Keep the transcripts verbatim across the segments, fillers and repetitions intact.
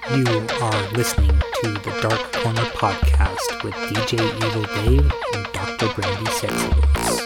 You are listening to the Dark Corner Podcast with D J Evil Dave and Doctor Brandy Sexy Voice.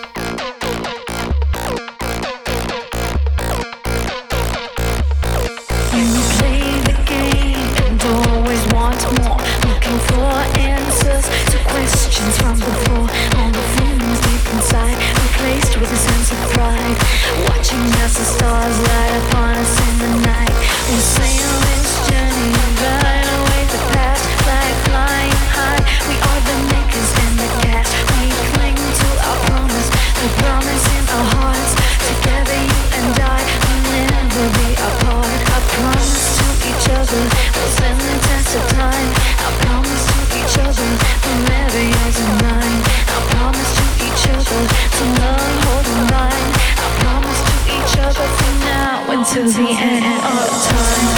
When you play the game and always want more, looking for answers to questions from before, all the things deep inside replaced with a sense of pride, watching as the stars light upon us in the night. We'll sail this journey and ride away the past, like flying high. We are the makers and the cast. We cling to our promise, the promise in our hearts. Together you and I will never be apart. Our promise to each other will stand the test of time. Our promise to each other, forever yours and mine. Our promise to each other, to love, hold and bind. Our promise to each other from now until the end of time.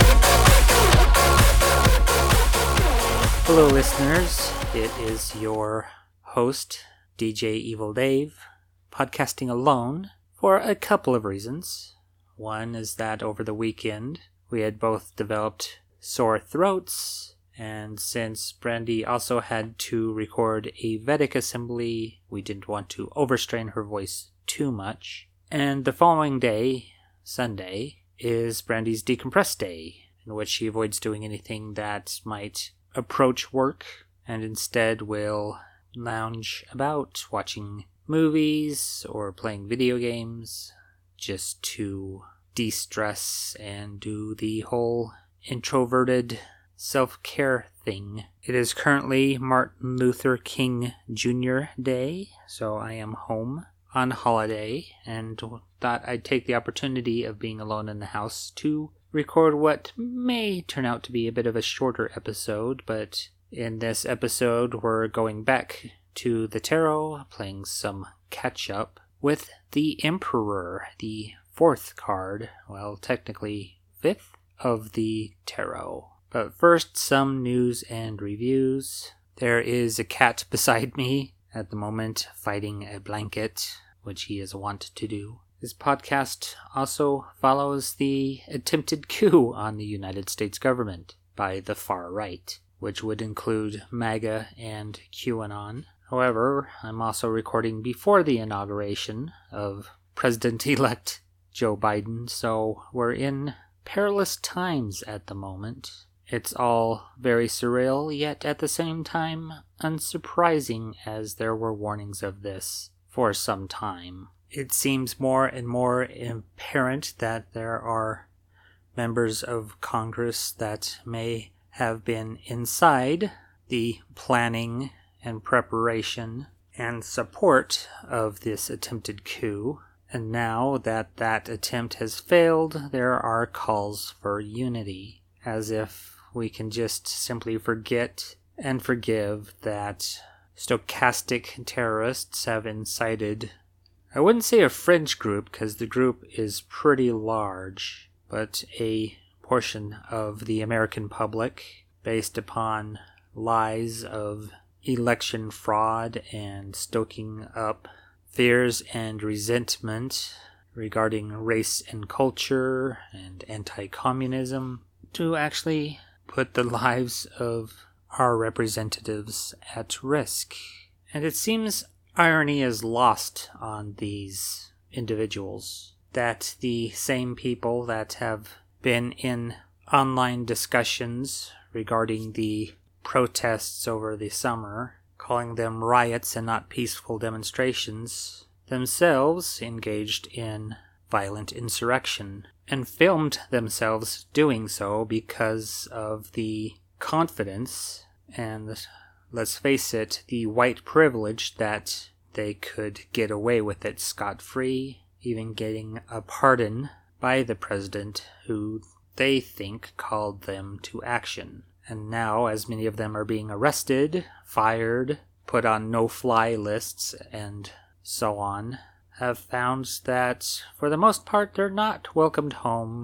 Hello listeners, it is your host, D J Evil Dave, podcasting alone for a couple of reasons. One is that over the weekend, we had both developed sore throats, and since Brandy also had to record a Vedic assembly, we didn't want to overstrain her voice too much. And the following day, Sunday, is Brandy's decompress day, in which she avoids doing anything that might approach work, and instead will lounge about watching movies or playing video games just to de-stress and do the whole introverted self-care thing. It is currently Martin Luther King Junior Day, so I am home on holiday and thought I'd take the opportunity of being alone in the house to record what may turn out to be a bit of a shorter episode, but in this episode we're going back to the tarot, playing some catch-up with the Emperor, the fourth card, well, technically fifth of the tarot. But first, some news and reviews. There is a cat beside me at the moment fighting a blanket, which he is wont to do. This podcast also follows the attempted coup on the United States government by the far right, which would include MAGA and QAnon. However, I'm also recording before the inauguration of President-elect Joe Biden, so we're in perilous times at the moment. It's all very surreal, yet at the same time unsurprising, as there were warnings of this for some time. It seems more and more apparent that there are members of Congress that may have been inside the planning and preparation and support of this attempted coup. And now that that attempt has failed, there are calls for unity, as if we can just simply forget and forgive that stochastic terrorists have incited, I wouldn't say a fringe group, because the group is pretty large, but a portion of the American public based upon lies of election fraud and stoking up fears and resentment regarding race and culture and anti-communism to actually put the lives of our representatives at risk. And it seems irony is lost on these individuals, that the same people that have been in online discussions regarding the protests over the summer, calling them riots and not peaceful demonstrations, themselves engaged in violent insurrection and filmed themselves doing so because of the confidence and, let's face it, the white privilege that they could get away with it scot-free, even getting a pardon by the president who they think called them to action. And now, as many of them are being arrested, fired, put on no-fly lists, and so on, have found that, for the most part, they're not welcomed home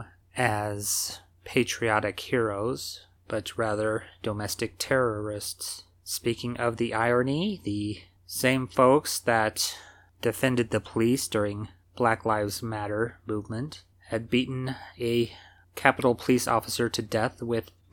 as patriotic heroes, but rather domestic terrorists. Speaking of the irony, the same folks that defended the police during Black Lives Matter movement had beaten a Capitol Police officer to death with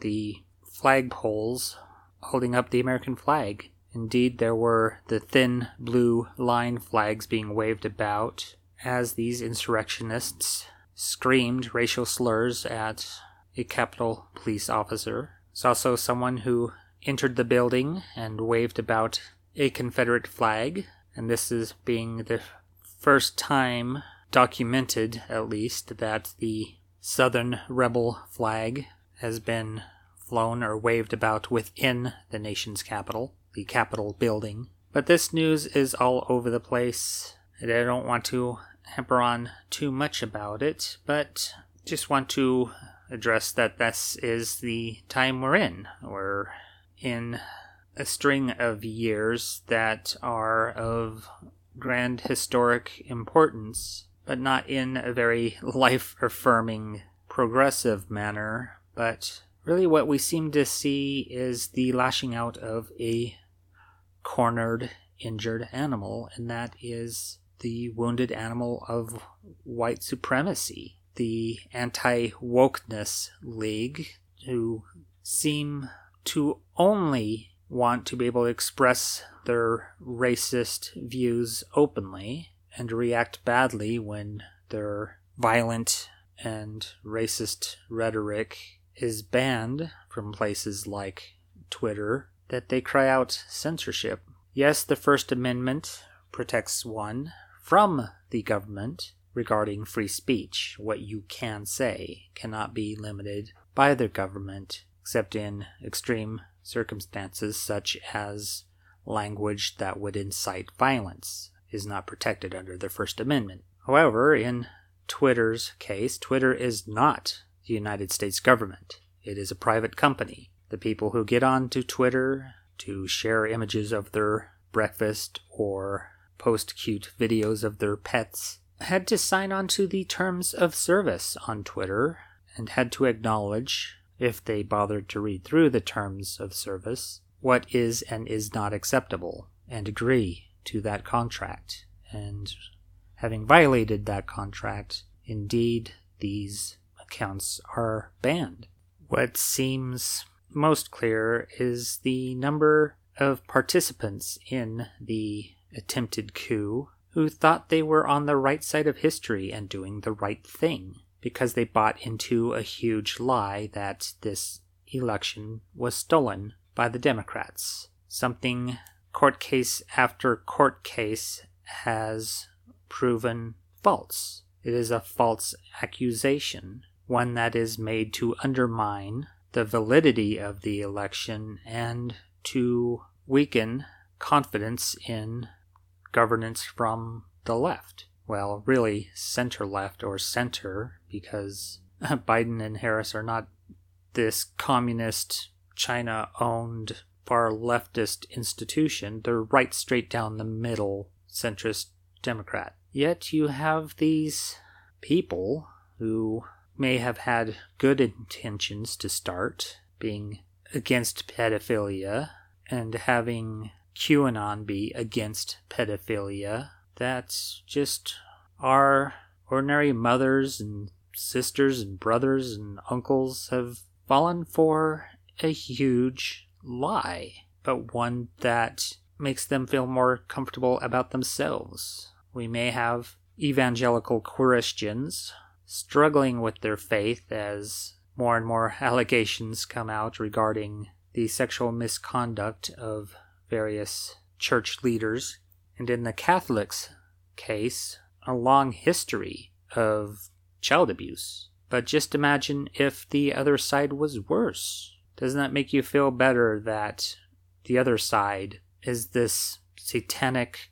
the flagpoles holding up the American flag. Indeed, there were the thin blue line flags being waved about as these insurrectionists screamed racial slurs at a Capitol Police officer. There's also someone who entered the building and waved about a Confederate flag, and this is being the first time documented, at least, that the Southern rebel flag has been flown or waved about within the nation's capital, the Capitol building. But this news is all over the place, and I don't want to hamper on too much about it, but just want to address that this is the time we're in. We're in a string of years that are of grand historic importance, but not in a very life-affirming, progressive manner, but really what we seem to see is the lashing out of a cornered, injured animal, and that is the wounded animal of white supremacy. The Anti-Wokeness League, who seem to only want to be able to express their racist views openly and react badly when their violent and racist rhetoric is banned from places like Twitter, that they cry out censorship. Yes, the First Amendment protects one from the government regarding free speech. What you can say cannot be limited by the government, except in extreme circumstances such as language that would incite violence is not protected under the First Amendment. However, in Twitter's case, Twitter is not the United States government. It is a private company. The people who get onto Twitter to share images of their breakfast or post cute videos of their pets had to sign on to the terms of service on Twitter and had to acknowledge, if they bothered to read through the terms of service, what is and is not acceptable, and agree to that contract. And having violated that contract, indeed, these accounts are banned. What seems most clear is the number of participants in the attempted coup who thought they were on the right side of history and doing the right thing, because they bought into a huge lie that this election was stolen by the Democrats. Something court case after court case has proven false. It is a false accusation, one that is made to undermine the validity of the election and to weaken confidence in governance from the left. Well, really center-left or center, because Biden and Harris are not this communist, China-owned, far leftist institution. They're right straight down the middle, centrist Democrat. Yet you have these people who may have had good intentions to start, being against pedophilia and having QAnon be against pedophilia, that just our ordinary mothers and sisters and brothers and uncles have fallen for a huge lie, but one that makes them feel more comfortable about themselves. We may have evangelical Christians struggling with their faith as more and more allegations come out regarding the sexual misconduct of various church leaders, and in the Catholics' case, a long history of child abuse. But just imagine if the other side was worse. Doesn't that make you feel better that the other side is this satanic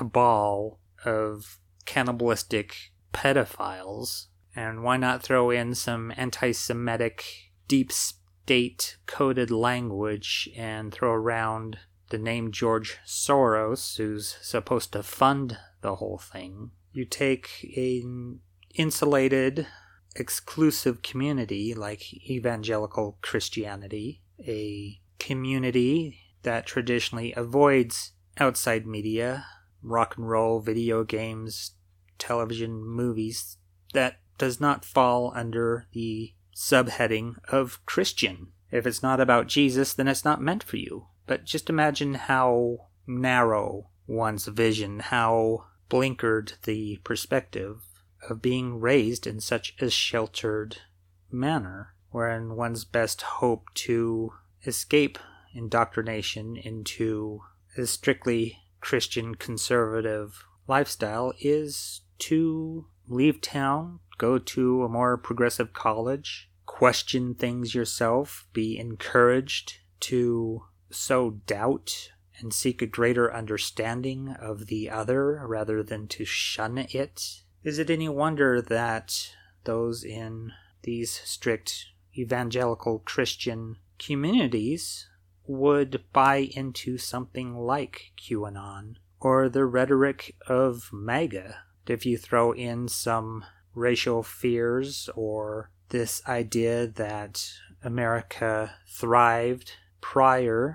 cabal of cannibalistic pedophiles? And why not throw in some anti-Semitic, deep state-coded language and throw around the name George Soros, who's supposed to fund the whole thing? You take an insulated, exclusive community like evangelical Christianity, a community that traditionally avoids outside media, rock and roll, video games, television, movies, that does not fall under the subheading of Christian. If it's not about Jesus, then it's not meant for you. But just imagine how narrow one's vision, how blinkered the perspective of being raised in such a sheltered manner, wherein one's best hope to escape indoctrination into a strictly Christian conservative lifestyle is to leave town, go to a more progressive college, question things yourself, be encouraged to sow doubt and seek a greater understanding of the other rather than to shun it. Is it any wonder that those in these strict evangelical Christian communities would buy into something like QAnon or the rhetoric of MAGA? If you throw in some racial fears or this idea that America thrived prior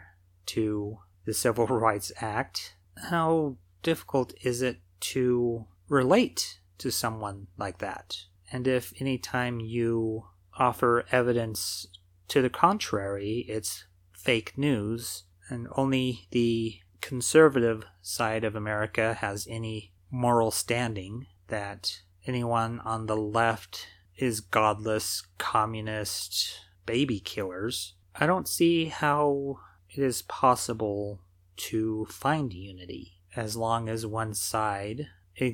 to the Civil Rights Act, how difficult is it to relate to someone like that? And if any time you offer evidence to the contrary, it's fake news, and only the conservative side of America has any moral standing, that anyone on the left is godless, communist, baby killers, I don't see how it is possible to find unity as long as one side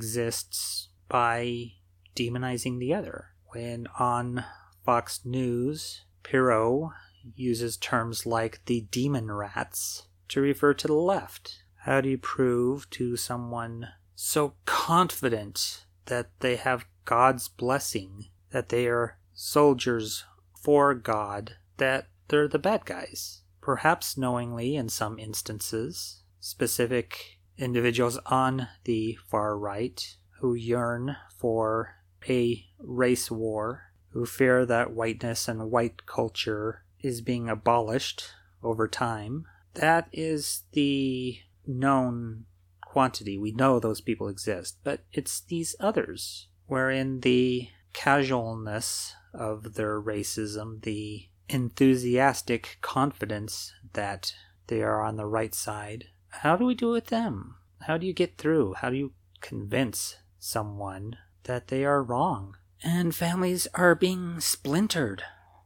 exists by demonizing the other. When on Fox News, Pirro uses terms like the demon rats to refer to the left. How do you prove to someone so confident that they have God's blessing, that they are soldiers for God, that they're the bad guys? Perhaps knowingly in some instances, specific individuals on the far right who yearn for a race war, who fear that whiteness and white culture is being abolished over time. That is the known quantity. We know those people exist, but it's these others, wherein the casualness of their racism, the enthusiastic confidence that they are on the right side. How do we do it with them? How do you get through? How do you convince someone that they are wrong? And families are being splintered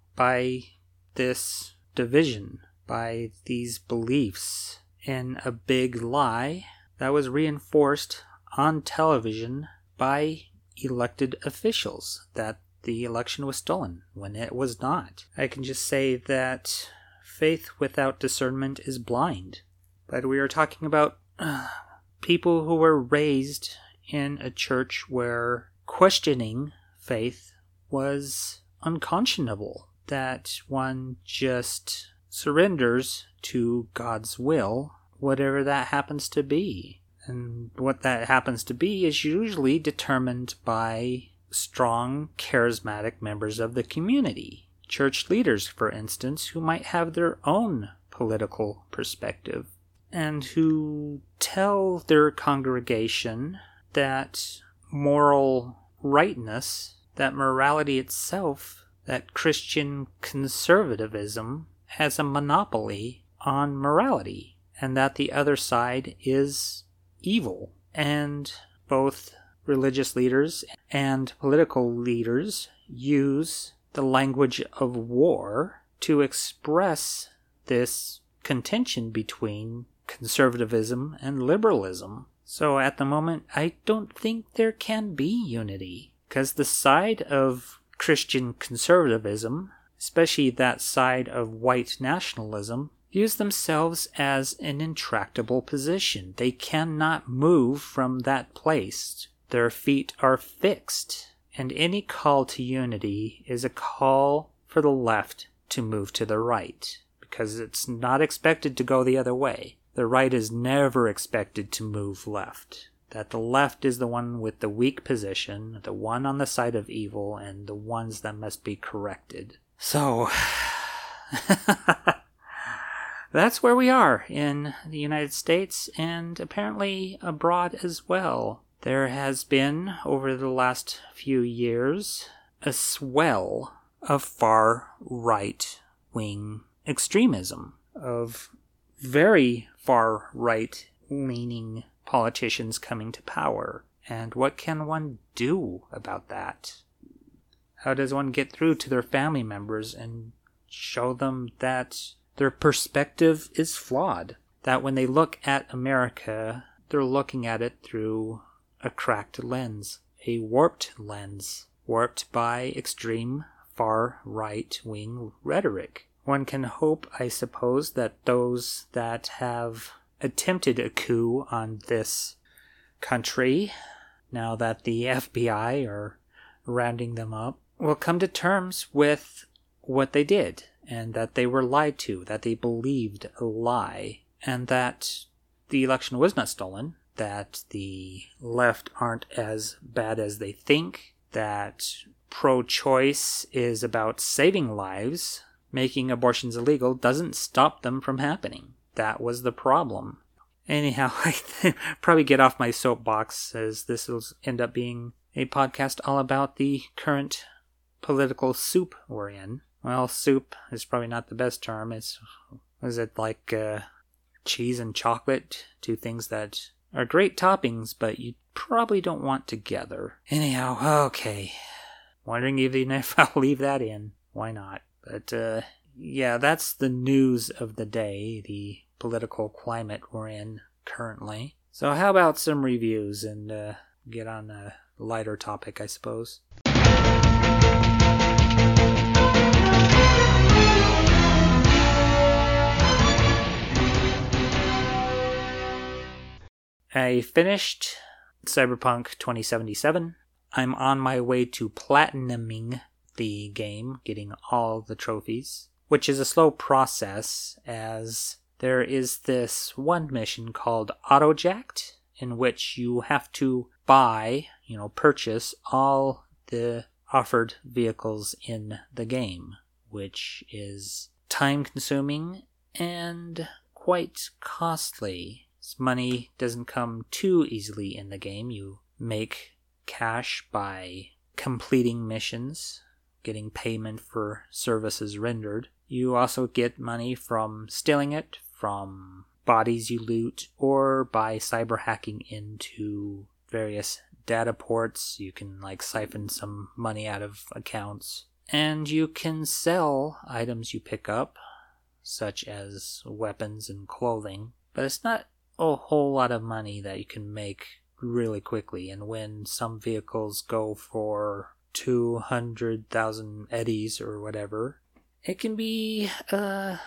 by this division, by these beliefs in a big lie that was reinforced on television by elected officials, that the election was stolen when it was not. I can just say that faith without discernment is blind. But we are talking about uh, people who were raised in a church where questioning faith was unconscionable, that one just surrenders to God's will, whatever that happens to be. And what that happens to be is usually determined by strong, charismatic members of the community. Church leaders, for instance, who might have their own political perspective and who tell their congregation that moral rightness, that morality itself, that Christian conservatism has a monopoly on morality, and that the other side is evil. And both religious leaders and political leaders use the language of war to express this contention between conservatism and liberalism. So at the moment, I don't think there can be unity, because the side of Christian conservatism, especially that side of white nationalism, views themselves as an intractable position. They cannot move from that place. Their feet are fixed. And any call to unity is a call for the left to move to the right, because it's not expected to go the other way. The right is never expected to move left. That the left is the one with the weak position, the one on the side of evil, and the ones that must be corrected. So, that's where we are in the United States, and apparently abroad as well. There has been, over the last few years, a swell of far-right right-wing extremism of very far right-leaning politicians coming to power. And what can one do about that? How does one get through to their family members and show them that their perspective is flawed? That when they look at America, they're looking at it through a cracked lens, a warped lens, warped by extreme far right-wing rhetoric. One can hope, I suppose, that those that have attempted a coup on this country, now that the F B I are rounding them up, will come to terms with what they did, and that they were lied to, that they believed a lie, and that the election was not stolen, that the left aren't as bad as they think, that pro-choice is about saving lives. Making abortions illegal doesn't stop them from happening. That was the problem. Anyhow, I probably get off my soapbox, as this will end up being a podcast all about the current political soup we're in. Well, soup is probably not the best term. It's, is it like uh, cheese and chocolate? Two things that are great toppings, but you probably don't want together. Anyhow, okay. Wondering even if I'll leave that in. Why not? But, uh, yeah, that's the news of the day, the political climate we're in currently. So how about some reviews and uh, get on a lighter topic, I suppose. I finished Cyberpunk twenty seventy-seven. I'm on my way to platinuming the game, getting all the trophies, which is a slow process, as there is this one mission called Autojacked, in which you have to buy, you know, purchase all the offered vehicles in the game, which is time-consuming and quite costly. Money doesn't come too easily in the game. You make cash by completing missions, getting payment for services rendered. You also get money from stealing it, from bodies you loot, or by cyber hacking into various data ports. You can like siphon some money out of accounts. And you can sell items you pick up, such as weapons and clothing. But it's not a whole lot of money that you can make really quickly. And when some vehicles go for two hundred thousand eddies or whatever, it can be uh,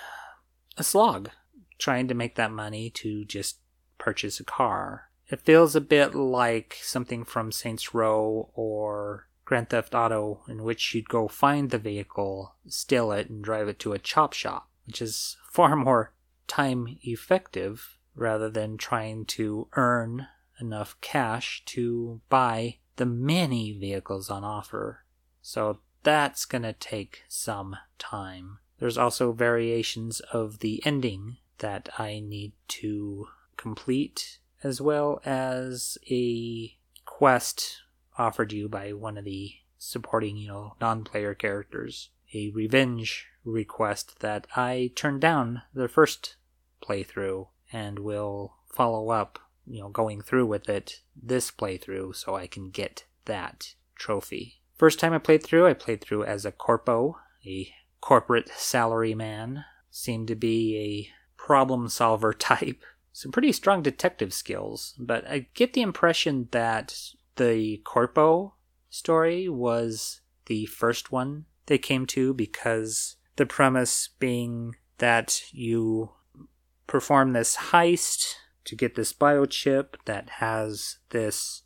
a slog trying to make that money to just purchase a car. It feels a bit like something from Saints Row or Grand Theft Auto, in which you'd go find the vehicle, steal it, and drive it to a chop shop, which is far more time effective rather than trying to earn enough cash to buy the many vehicles on offer. So that's going to take some time. There's also variations of the ending that I need to complete, as well as a quest offered you by one of the supporting, you know, non-player characters. A revenge request that I turned down the first playthrough and will follow up, you know, going through with it this playthrough so I can get that trophy. First time I played through, I played through as a corpo, a corporate salary man. Seemed to be a problem solver type. Some pretty strong detective skills, but I get the impression that the corpo story was the first one they came to, because the premise being that you perform this heist to get this biochip that has this...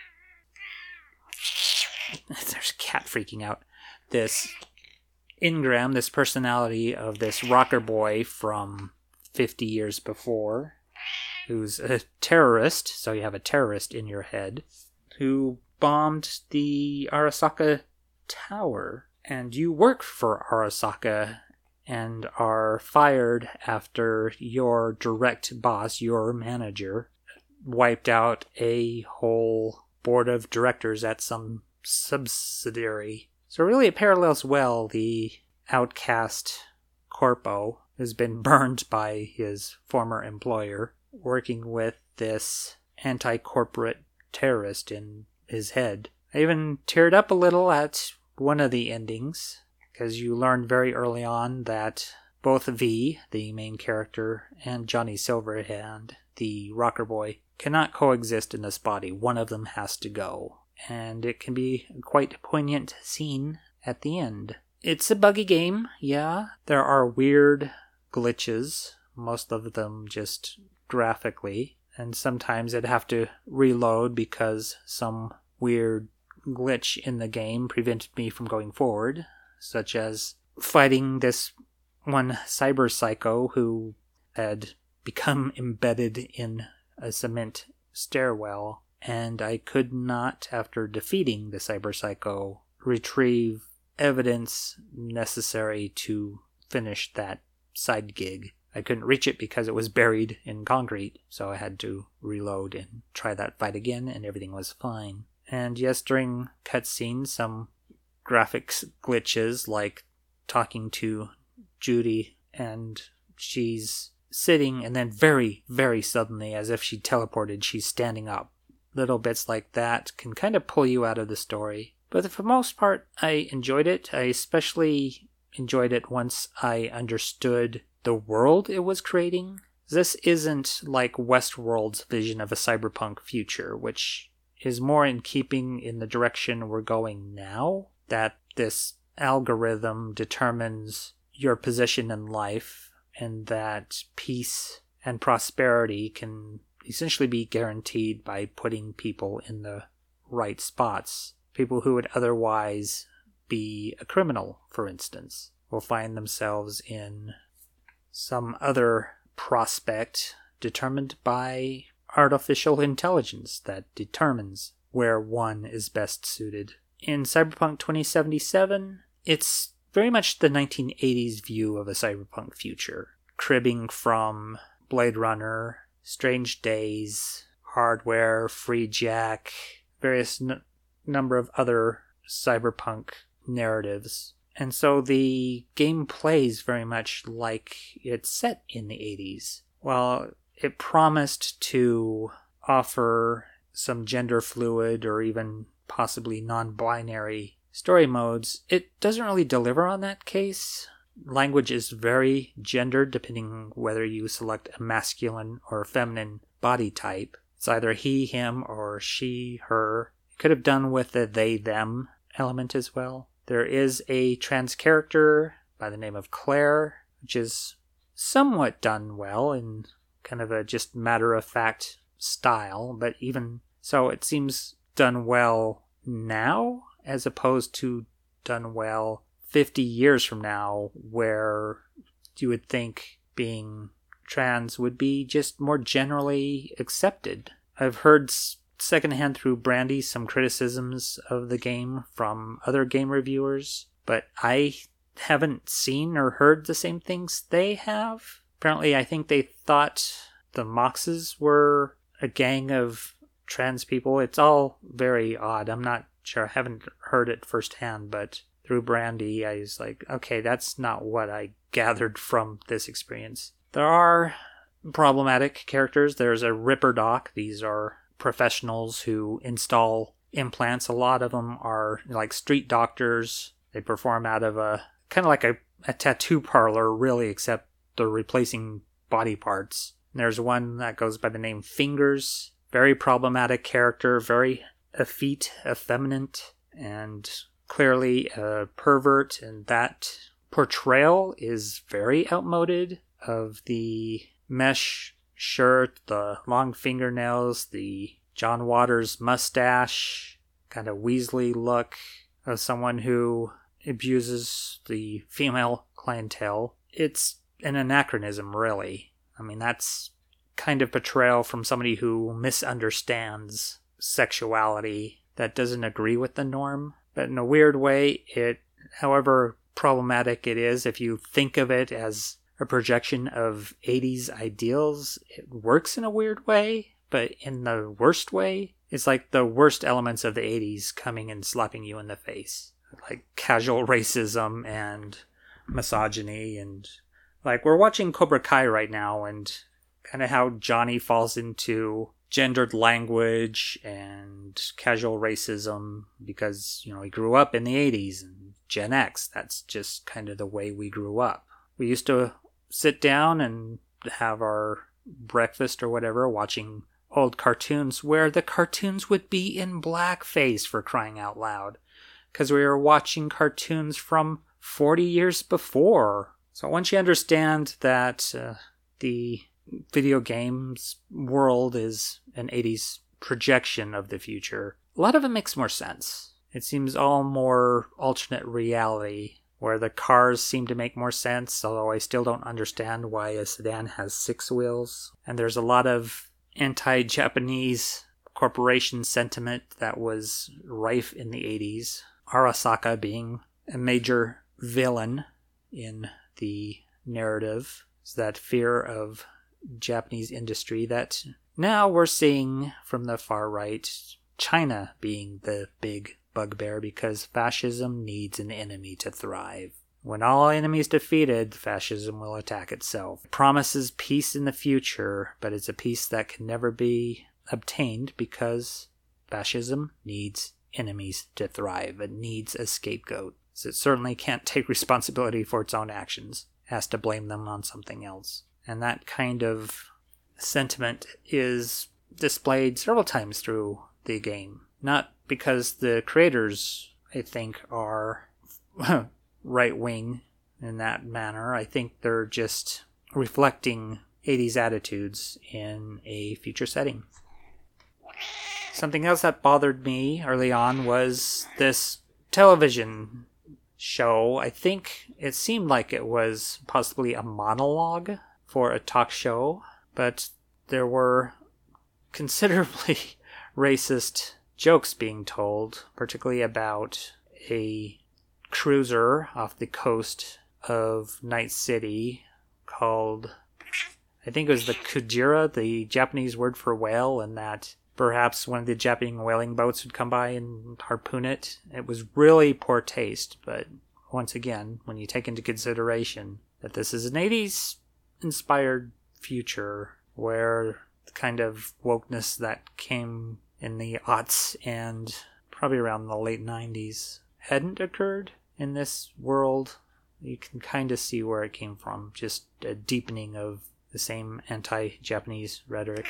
There's a cat freaking out. This engram, this personality of this rocker boy from fifty years before, who's a terrorist, so you have a terrorist in your head, who bombed the Arasaka Tower. And you work for Arasaka and are fired after your direct boss, your manager, wiped out a whole board of directors at some subsidiary. So really it parallels well the outcast corpo has been burned by his former employer, working with this anti-corporate terrorist in his head. I even teared up a little at one of the endings, because you learned very early on that both V, the main character, and Johnny Silverhand, the rocker boy, cannot coexist in this body. One of them has to go. And it can be a quite poignant scene at the end. It's a buggy game, yeah. There are weird glitches, most of them just graphically, and sometimes I'd have to reload because some weird glitch in the game prevented me from going forward, such as fighting this one cyber psycho who had become embedded in a cement stairwell, and I could not, after defeating the cyber psycho, retrieve evidence necessary to finish that side gig. I couldn't reach it because it was buried in concrete, so I had to reload and try that fight again, and everything was fine. And yes, during cutscenes, some graphics glitches, like talking to Judy, and she's sitting, and then very, very suddenly, as if she teleported, she's standing up. Little bits like that can kind of pull you out of the story. But for the most part, I enjoyed it. I especially enjoyed it once I understood the world it was creating. This isn't like Westworld's vision of a cyberpunk future, which is more in keeping in the direction we're going now, that this algorithm determines your position in life, and that peace and prosperity can essentially be guaranteed by putting people in the right spots. People who would otherwise be a criminal, for instance, will find themselves in some other prospect determined by artificial intelligence that determines where one is best suited. In Cyberpunk twenty seventy-seven, it's very much the nineteen eighties view of a cyberpunk future, cribbing from Blade Runner, Strange Days, Hardware, Free Jack, various n- number of other cyberpunk narratives. And so the game plays very much like it's set in the eighties. While it promised to offer some gender fluid or even possibly non-binary story modes, it doesn't really deliver on that case. Language is very gendered depending whether you select a masculine or feminine body type. It's either he, him, or she, her. It could have done with the they, them element as well. There is a trans character by the name of Claire, which is somewhat done well in kind of a just matter-of-fact style, but even so, it seems done well now as opposed to done well fifty years from now, where you would think being trans would be just more generally accepted. I've heard secondhand through Brandy some criticisms of the game from other game reviewers, but I haven't seen or heard the same things they have. Apparently, I think they thought the Moxes were a gang of trans people. It's all very odd. I'm not sure. I haven't heard it firsthand, but through Brandy, I was like, okay, that's not what I gathered from this experience. There are problematic characters. There's a Ripper Doc. These are professionals who install implants. A lot of them are like street doctors. They perform out of a kind of like a, a tattoo parlor, really, except they're replacing body parts. And there's one that goes by the name Fingers. Very problematic character, very effete, effeminate, and clearly a pervert. And that portrayal is very outmoded of the mesh shirt, the long fingernails, the John Waters mustache, kind of Weasley look of someone who abuses the female clientele. It's an anachronism, really. I mean, that's kind of portrayal from somebody who misunderstands sexuality, that doesn't agree with the norm. But in a weird way, it, however problematic it is, if you think of it as a projection of eighties ideals, it works in a weird way, but in the worst way. It's like the worst elements of the eighties coming and slapping you in the face. Like casual racism and misogyny and Like, we're watching Cobra Kai right now, and kind of how Johnny falls into gendered language and casual racism because, you know, he grew up in the eighties and Gen X. That's just kind of the way we grew up. We used to sit down and have our breakfast or whatever watching old cartoons where the cartoons would be in blackface, for crying out loud, because we were watching cartoons from forty years before. So once you understand that uh, the video games world is an eighties projection of the future, a lot of it makes more sense. It seems all more alternate reality, where the cars seem to make more sense, although I still don't understand why a sedan has six wheels. And there's a lot of anti-Japanese corporation sentiment that was rife in the eighties. Arasaka being a major villain in the narrative. It's that fear of Japanese industry that now we're seeing from the far right, China being the big bugbear because fascism needs an enemy to thrive. When all enemies defeated, fascism will attack itself. It promises peace in the future, but it's a peace that can never be obtained because fascism needs enemies to thrive. It needs a scapegoat. So it certainly can't take responsibility for its own actions. It has to blame them on something else. And that kind of sentiment is displayed several times through the game. Not because the creators, I think, are right-wing in that manner. I think they're just reflecting eighties attitudes in a future setting. Something else that bothered me early on was this television show. I think it seemed like it was possibly a monologue for a talk show, but there were considerably racist jokes being told, particularly about a cruiser off the coast of Night City called, I think it was the Kujira, the Japanese word for whale, and that perhaps one of the Japanese whaling boats would come by and harpoon it. It was really poor taste, but once again, when you take into consideration that this is an eighties inspired future where the kind of wokeness that came in the aughts and probably around the late nineties hadn't occurred in this world, you can kind of see where it came from. Just a deepening of the same anti-Japanese rhetoric.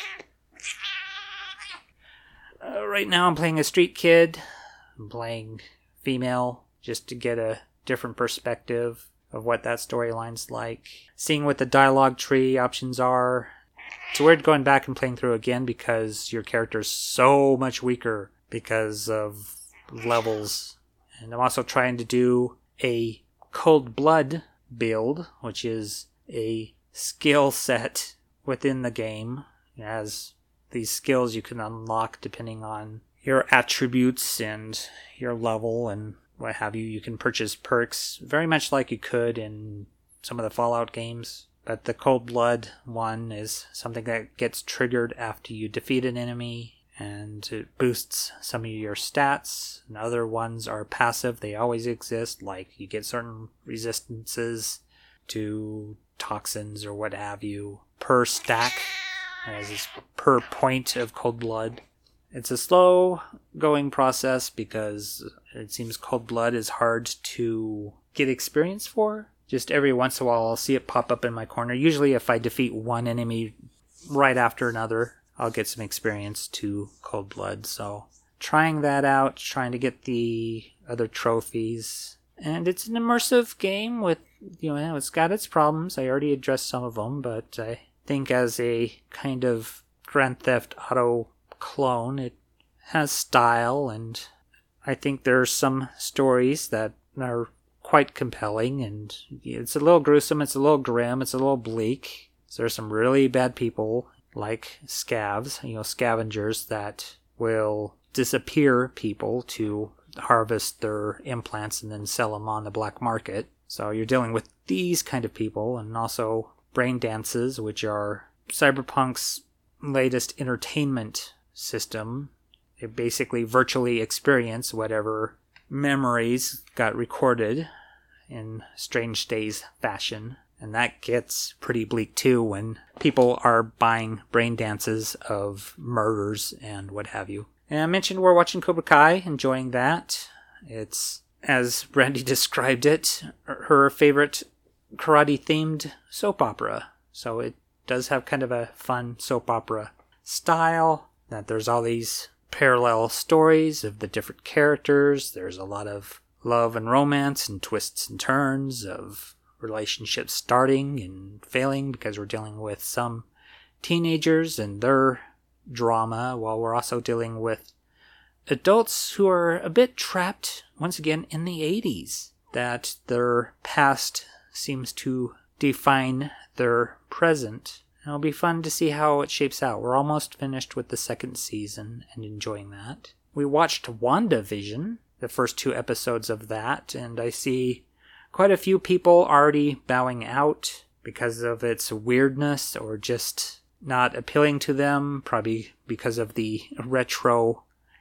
Uh, right now I'm playing a street kid. I'm playing female just to get a different perspective of what that storyline's like. Seeing what the dialogue tree options are. It's weird going back and playing through again because your character's so much weaker because of levels. And I'm also trying to do a Cold Blood build, which is a skill set within the game. It has these skills you can unlock depending on your attributes and your level and what have you. You can purchase perks very much like you could in some of the Fallout games. But the Cold Blood one is something that gets triggered after you defeat an enemy, and it boosts some of your stats. And other ones are passive. They always exist, like you get certain resistances to toxins or what have you per stack, as is per point of Cold Blood. It's a slow going process because it seems Cold Blood is hard to get experience for. Just every once in a while I'll see it pop up in my corner. Usually if I defeat one enemy right after another, I'll get some experience to Cold Blood. So trying that out, trying to get the other trophies. And it's an immersive game with, you know, it's got its problems. I already addressed some of them, but I think as a kind of Grand Theft Auto clone, it has style, and I think there's some stories that are quite compelling, and it's a little gruesome, it's a little grim, it's a little bleak. So there's some really bad people like scavs, you know, scavengers that will disappear people to harvest their implants and then sell them on the black market. So you're dealing with these kind of people, and also brain dances, which are Cyberpunk's latest entertainment system. They basically virtually experience whatever memories got recorded in Strange Days fashion. And that gets pretty bleak too when people are buying brain dances of murders and what have you. And I mentioned we're watching Cobra Kai, enjoying that. It's, as Brandy described it, her favorite karate-themed soap opera. So it does have kind of a fun soap opera style, that there's all these parallel stories of the different characters. There's a lot of love and romance and twists and turns of relationships starting and failing because we're dealing with some teenagers and their drama, while we're also dealing with adults who are a bit trapped, once again, in the eighties, that their past seems to define their present. And it'll be fun to see how it shapes out. We're almost finished with the second season and enjoying that. We watched WandaVision, the first two episodes of that, and I see quite a few people already bowing out because of its weirdness or just not appealing to them, probably because of the retro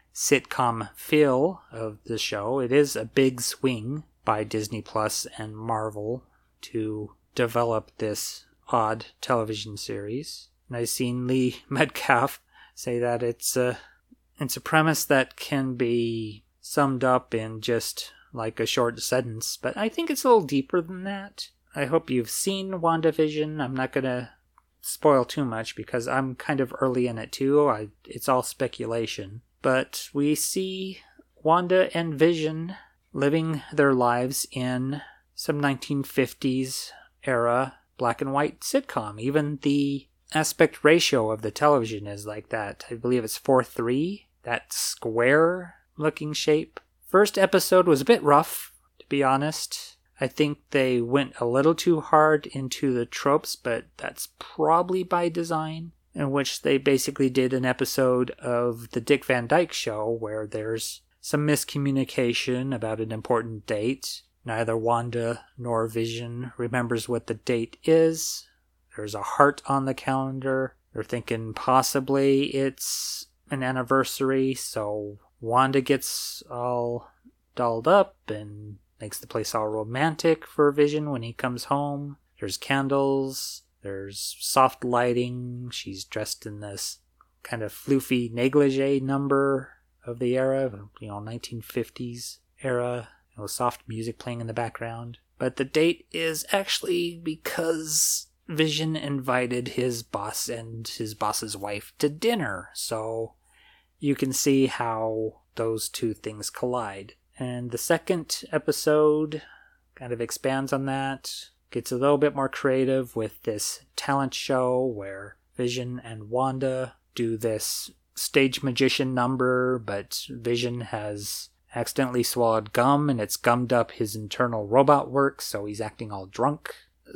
sitcom feel of the show. It is a big swing by Disney Plus and Marvel to develop this odd television series. And I've seen Lee Metcalf say that it's a, it's a premise that can be summed up in just like a short sentence, but I think it's a little deeper than that. I hope you've seen WandaVision. I'm not going to spoil too much because I'm kind of early in it too. I, it's all speculation. But we see Wanda and Vision living their lives in some nineteen fifties era black and white sitcom. Even the aspect ratio of the television is like that. I believe it's four three, that square looking shape. First episode was a bit rough, to be honest. I think they went a little too hard into the tropes, but that's probably by design, in which they basically did an episode of The Dick Van Dyke Show where there's some miscommunication about an important date. Neither Wanda nor Vision remembers what the date is. There's a heart on the calendar. They're thinking possibly it's an anniversary, so Wanda gets all dolled up and makes the place all romantic for Vision when he comes home. There's candles. There's soft lighting. She's dressed in this kind of floofy negligee number of the era, you know, nineteen fifties era. You know, soft music playing in the background. But the date is actually because Vision invited his boss and his boss's wife to dinner. So you can see how those two things collide. And the second episode kind of expands on that, gets a little bit more creative with this talent show where Vision and Wanda do this stage magician number, but Vision has accidentally swallowed gum and it's gummed up his internal robot work, so he's acting all drunk.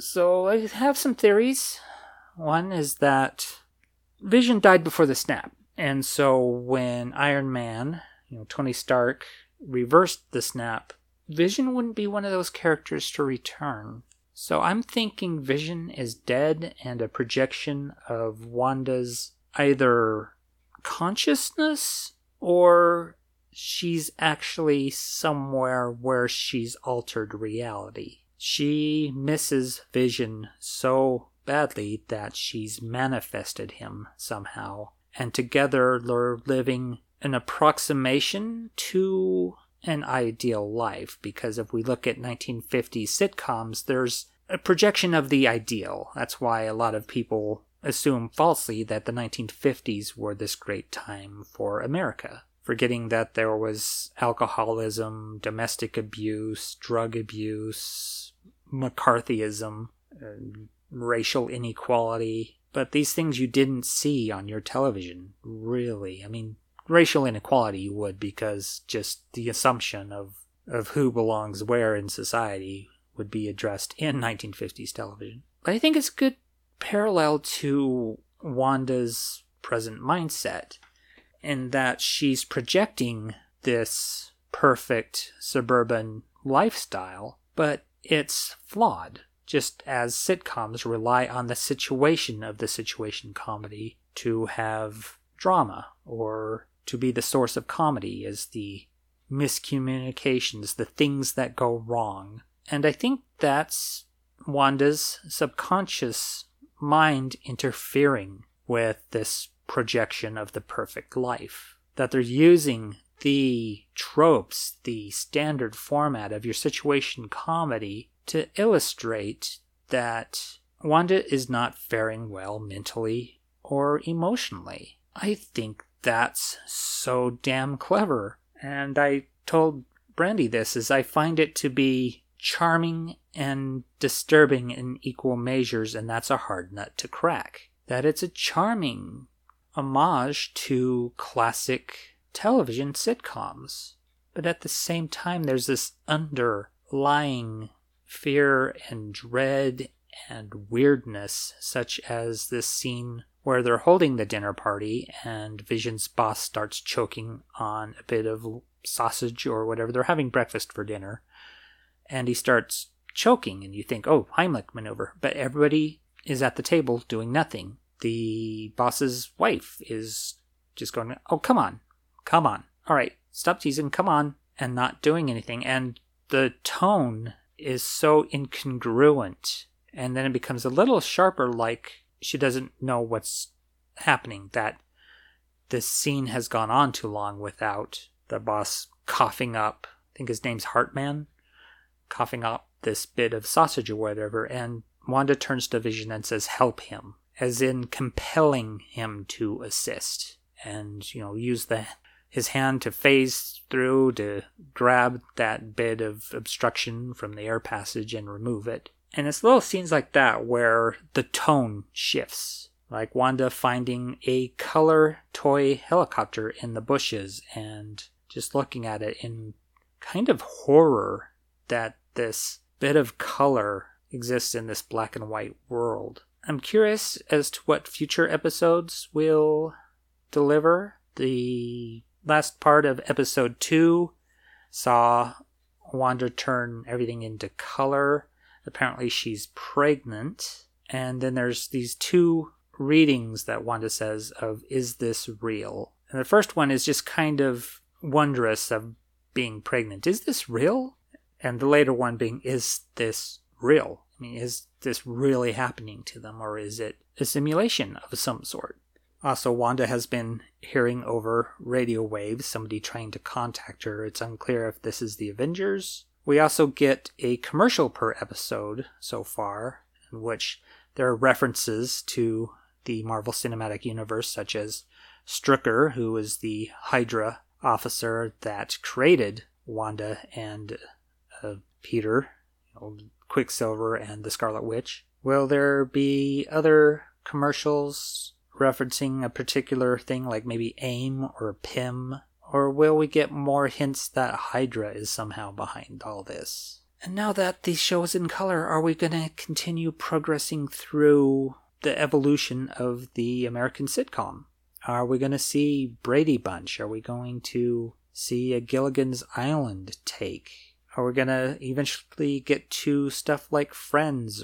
So I have some theories. One is that Vision died before the snap, and so when Iron Man, you know, Tony Stark, reversed the snap, Vision wouldn't be one of those characters to return. So I'm thinking Vision is dead and a projection of Wanda's either consciousness or she's actually somewhere where she's altered reality. She misses Vision so badly that she's manifested him somehow. And together they're living an approximation to an ideal life. Because if we look at nineteen fifties sitcoms, there's a projection of the ideal. That's why a lot of people assume falsely that the nineteen fifties were this great time for America, forgetting that there was alcoholism, domestic abuse, drug abuse, McCarthyism, uh, racial inequality. But these things you didn't see on your television, really. I mean, racial inequality you would, because just the assumption of, of who belongs where in society would be addressed in nineteen fifties television. But I think it's a good parallel to Wanda's present mindset, in that she's projecting this perfect suburban lifestyle, but it's flawed, just as sitcoms rely on the situation of the situation comedy to have drama, or to be the source of comedy is the miscommunications, the things that go wrong. And I think that's Wanda's subconscious mind interfering with this projection of the perfect life. That they're using the tropes, the standard format of your situation comedy to illustrate that Wanda is not faring well mentally or emotionally. I think that's so damn clever. And I told Brandy this, is I find it to be charming and disturbing in equal measures, and that's a hard nut to crack. That it's a charming homage to classic television sitcoms. But at the same time, there's this underlying fear and dread and weirdness, such as this scene where they're holding the dinner party and Vision's boss starts choking on a bit of sausage or whatever. They're having breakfast for dinner, and he starts choking, and you think, oh, Heimlich maneuver. But everybody is at the table doing nothing. The boss's wife is just going, oh, come on, come on. All right, stop teasing, come on, and not doing anything. And the tone is so incongruent. And then it becomes a little sharper, like she doesn't know what's happening, that this scene has gone on too long without the boss coughing up, I think his name's Hartman, coughing up this bit of sausage or whatever. And Wanda turns to Vision and says, help him, as in compelling him to assist. And, you know, use the his hand to phase through to grab that bit of obstruction from the air passage and remove it. And it's little scenes like that where the tone shifts. Like Wanda finding a color toy helicopter in the bushes and just looking at it in kind of horror that this bit of color exists in this black and white world. I'm curious as to what future episodes will deliver. The last part of episode two saw Wanda turn everything into color. Apparently she's pregnant. And then there's these two readings that Wanda says of, is this real? And the first one is just kind of wondrous of being pregnant. Is this real? And the later one being, is this real? I mean, is this really happening to them, or is it a simulation of some sort? Also, Wanda has been hearing over radio waves, somebody trying to contact her. It's unclear if this is the Avengers. We also get a commercial per episode so far, in which there are references to the Marvel Cinematic Universe, such as Strucker, who is the Hydra officer that created Wanda and uh, Peter, you know, Quicksilver and the Scarlet Witch. Will there be other commercials referencing a particular thing, like maybe AIM or P I M? Or will we get more hints that Hydra is somehow behind all this? And now that the show is in color, are we going to continue progressing through the evolution of the American sitcom? Are we going to see Brady Bunch? Are we going to see a Gilligan's Island take? Are we going to eventually get to stuff like Friends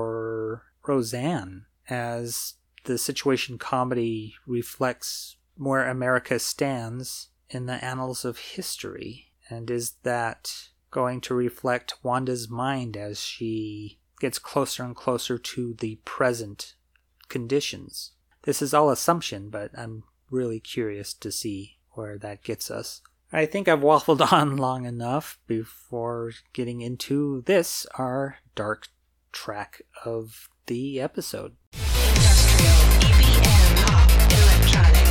or Roseanne, as the situation comedy reflects where America stands in the annals of history? And is that going to reflect Wanda's mind as she gets closer and closer to the present conditions? This is all assumption, but I'm really curious to see where that gets us. I think I've waffled on long enough before getting into this, our dark track of the episode. Industrial, E B M, pop, electronic,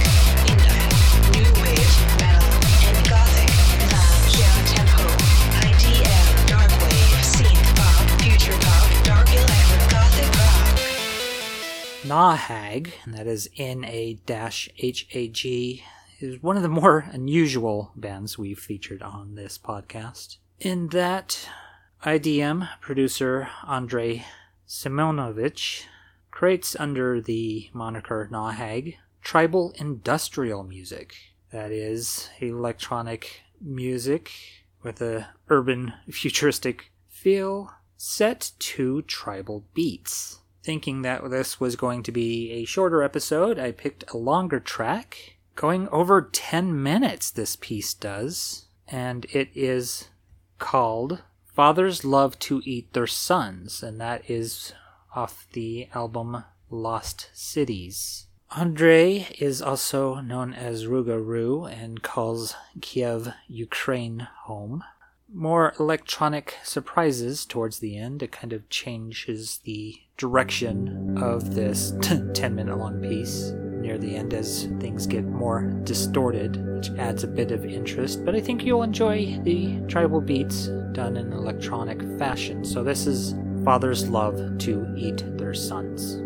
indie, new wave, metal, and gothic, lounge, down tempo, I D M, dark wave, synth pop, future pop, dark electric, gothic rock. Nahag, and that is N A H A G, is one of the more unusual bands we've featured on this podcast. In that, I D M producer Andrei Simonovich creates under the moniker Nahag tribal industrial music. That is, electronic music with a urban futuristic feel set to tribal beats. Thinking that this was going to be a shorter episode, I picked a longer track. Going over ten minutes, this piece does. And it is called Fathers Love to Eat Their Sons, and that is off the album Lost Cities. Andrei is also known as Ruga-Ru and calls Kiev, Ukraine home. More electronic surprises towards the end. It kind of changes the direction of this ten minute long piece near the end as things get more distorted, which adds a bit of interest. But I think you'll enjoy the tribal beats done in electronic fashion. So this is Fathers Love to Eat Their Sons.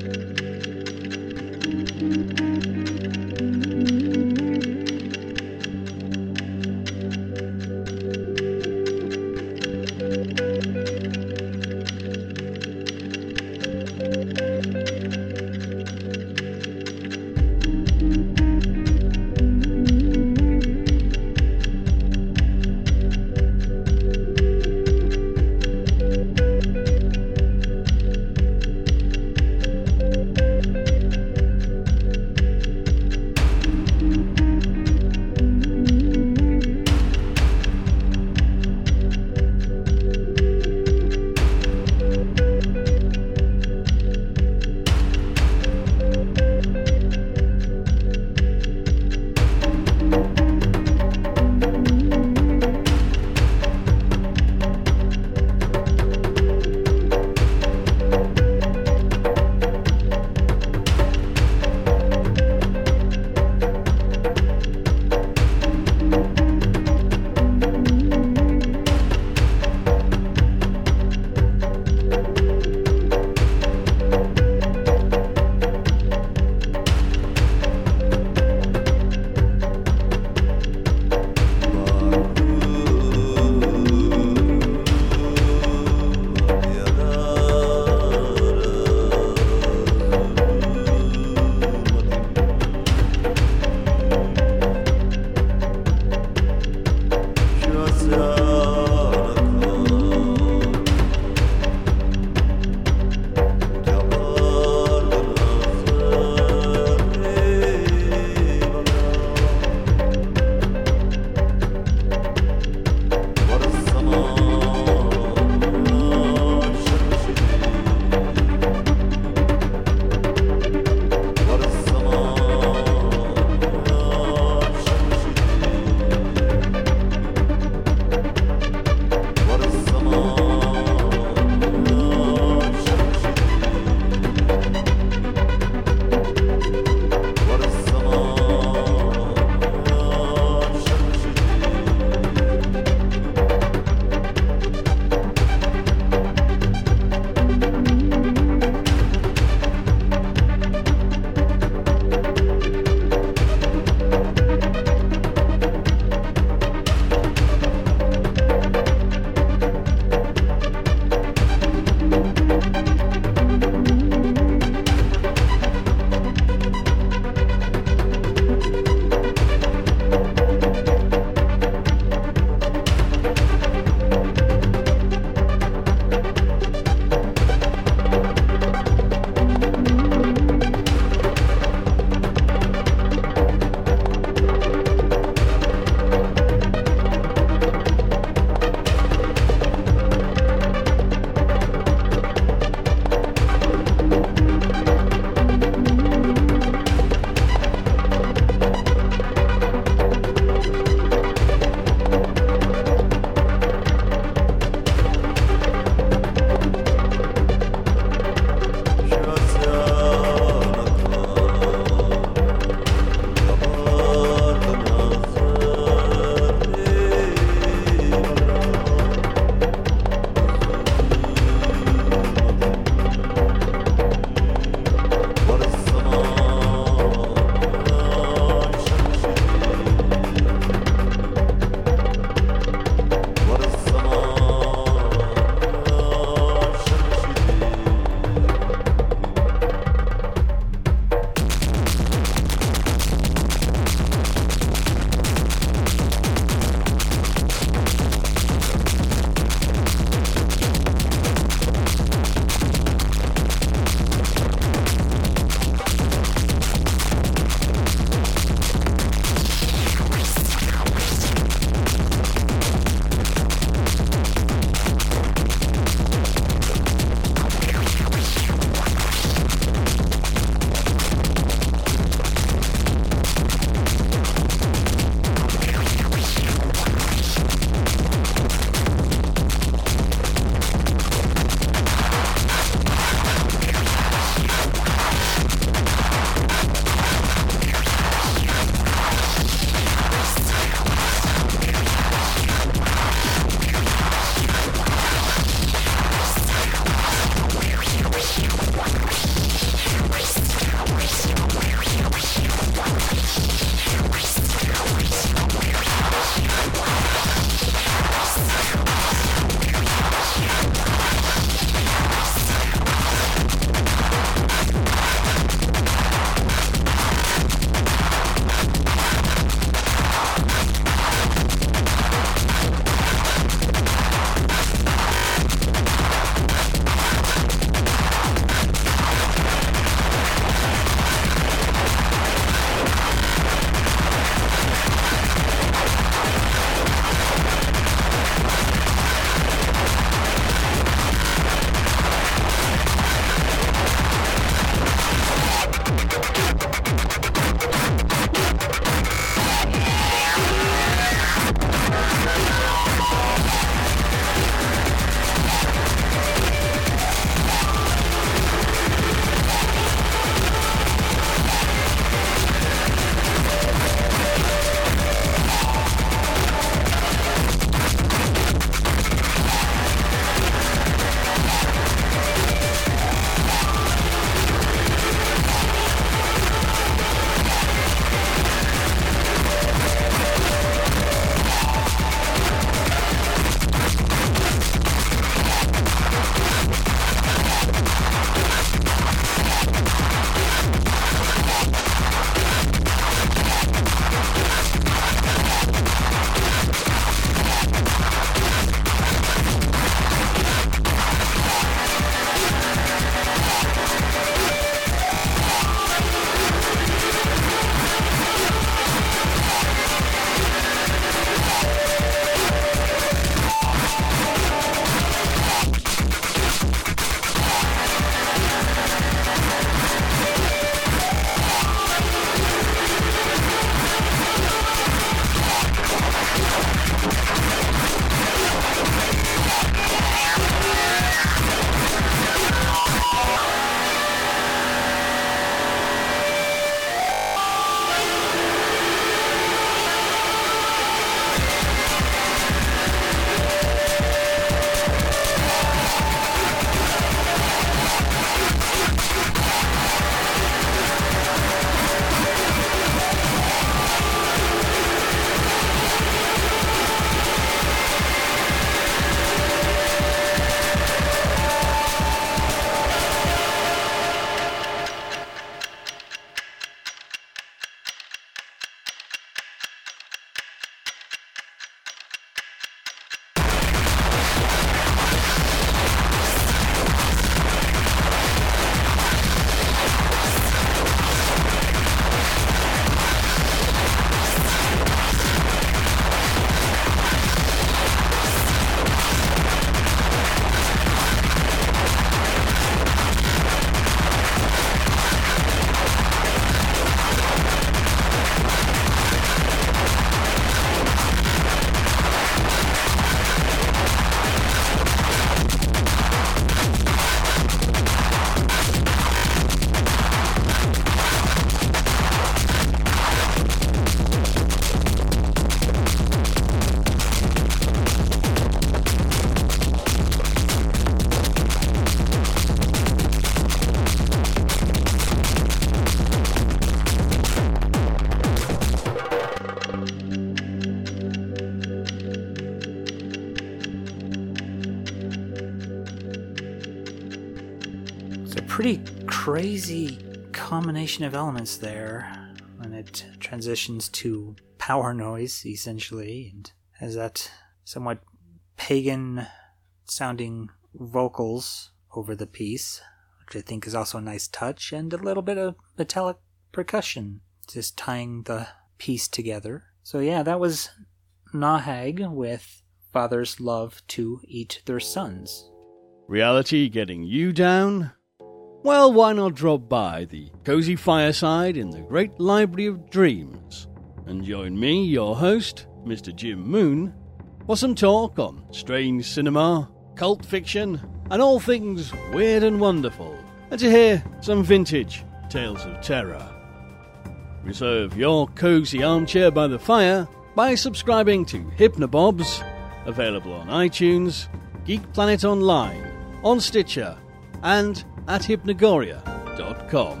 pretty crazy combination of elements there when it transitions to power noise, essentially, and has that somewhat pagan sounding vocals over the piece, which I think is also a nice touch, and a little bit of metallic percussion, just tying the piece together. So yeah, that was Nahag with Fathers Love to Eat Their Sons. Reality getting you down? Well, why not drop by the Cozy Fireside in the Great Library of Dreams and join me, your host, Mister Jim Moon, for some talk on strange cinema, cult fiction, and all things weird and wonderful, and to hear some vintage tales of terror. Reserve your cozy armchair by the fire by subscribing to Hypnobobs, available on iTunes, Geek Planet Online, on Stitcher, and at hypnogoria dot com.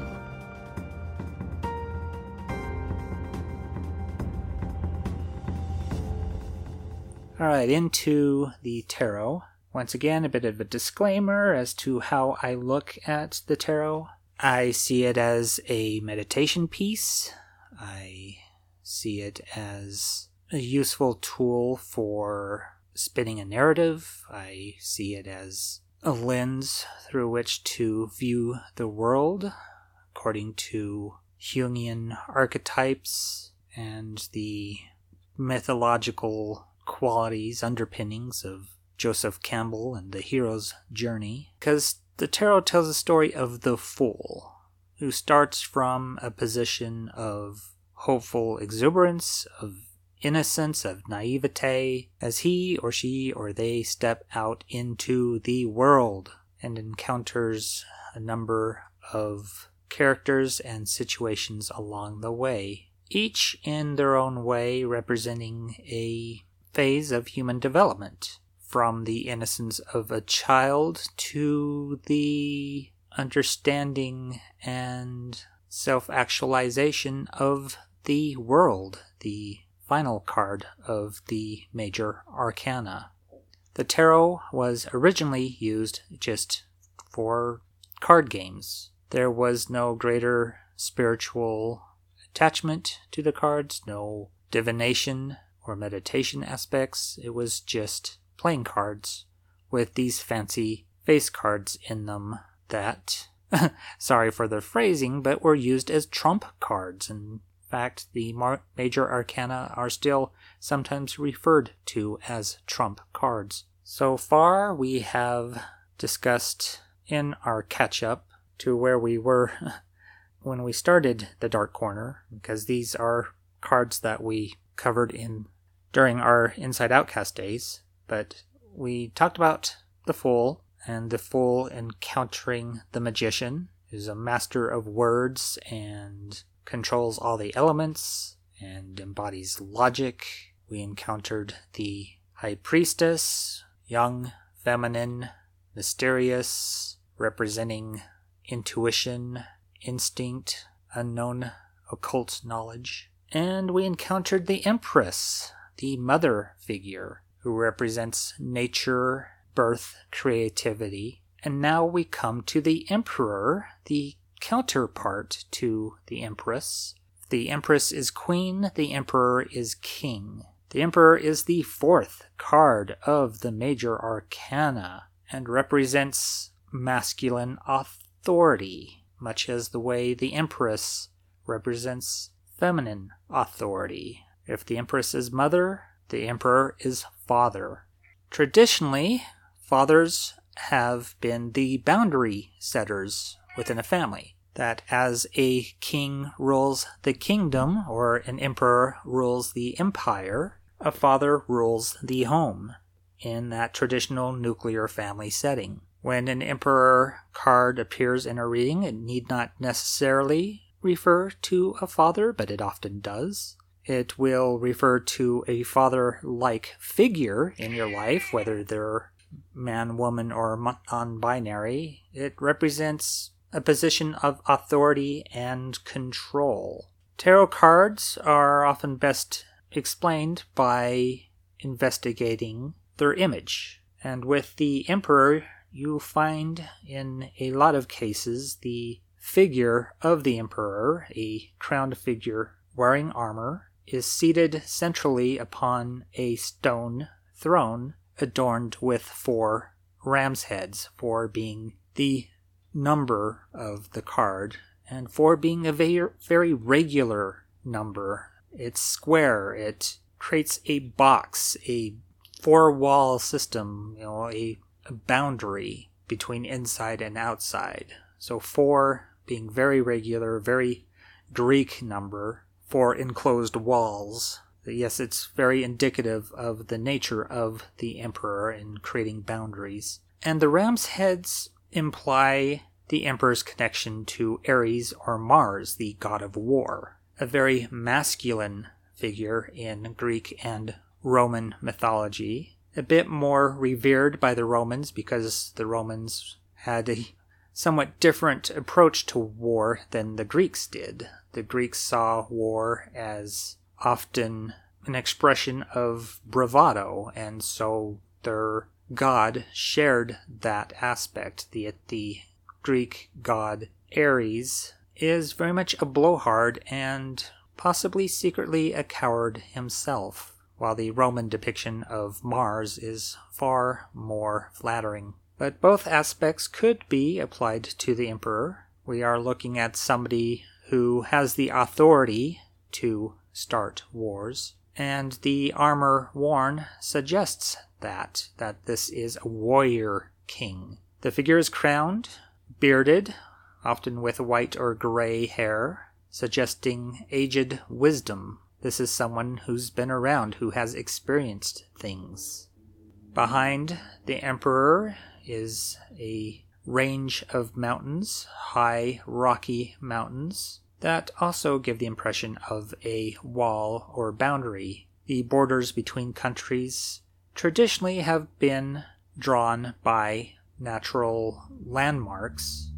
Alright, into the tarot. Once again, a bit of a disclaimer as to how I look at the tarot. I see it as a meditation piece. I see it as a useful tool for spinning a narrative. I see it as a lens through which to view the world according to Jungian archetypes and the mythological qualities, underpinnings of Joseph Campbell and the hero's journey. Because the tarot tells a story of the fool, who starts from a position of hopeful exuberance, of innocence, of naivete, as he or she or they step out into the world and encounters a number of characters and situations along the way, each in their own way representing a phase of human development, from the innocence of a child to the understanding and self-actualization of the world, the final card of the major arcana. The tarot was originally used just for card games. There was no greater spiritual attachment to the cards, no divination or meditation aspects. It was just playing cards with these fancy face cards in them that, sorry for the phrasing, but were used as trump cards. In fact, the mar- major arcana are still sometimes referred to as trump cards. So far, we have discussed in our catch-up to where we were when we started the Dark Corner, because these are cards that we covered in during our Inside Outcast days. But we talked about the Fool, and the Fool encountering the Magician, who's a master of words and controls all the elements and embodies logic. We encountered the High Priestess, young, feminine, mysterious, representing intuition, instinct, unknown occult knowledge. And we encountered the Empress, the mother figure, who represents nature, birth, creativity. And now we come to the Emperor, the counterpart to the Empress. The Empress is queen, the Emperor is king. The Emperor is the fourth card of the major arcana and represents masculine authority, much as the way the Empress represents feminine authority. If the Empress is mother, the Emperor is father. Traditionally, fathers have been the boundary setters within a family. That as a king rules the kingdom, or an emperor rules the empire, a father rules the home in that traditional nuclear family setting. When an emperor card appears in a reading, it need not necessarily refer to a father, but it often does. It will refer to a father-like figure in your life, whether they're man, woman, or non-binary. It represents a position of authority and control. Tarot cards are often best explained by investigating their image. And with the Emperor, you find in a lot of cases the figure of the emperor, a crowned figure wearing armor, is seated centrally upon a stone throne adorned with four ram's heads, four being the number of the card, and four being a very, very regular number. It's square. It creates a box, a four-wall system, you know, a, a boundary between inside and outside. So four being very regular, very Greek number, four enclosed walls. Yes, it's very indicative of the nature of the emperor in creating boundaries. And the ram's heads imply the emperor's connection to Ares or Mars, the god of war, a very masculine figure in Greek and Roman mythology, a bit more revered by the Romans because the Romans had a somewhat different approach to war than the Greeks did. The Greeks saw war as often an expression of bravado, and so their god shared that aspect. The, the Greek god Ares is very much a blowhard and possibly secretly a coward himself, while the Roman depiction of Mars is far more flattering. But both aspects could be applied to the emperor. We are looking at somebody who has the authority to start wars, and the armor worn suggests that, that this is a warrior king. The figure is crowned, bearded, often with white or gray hair, suggesting aged wisdom. This is someone who's been around, who has experienced things. Behind the emperor is a range of mountains, high rocky mountains, that also give the impression of a wall or boundary. The borders between countries traditionally have been drawn by natural landmarks,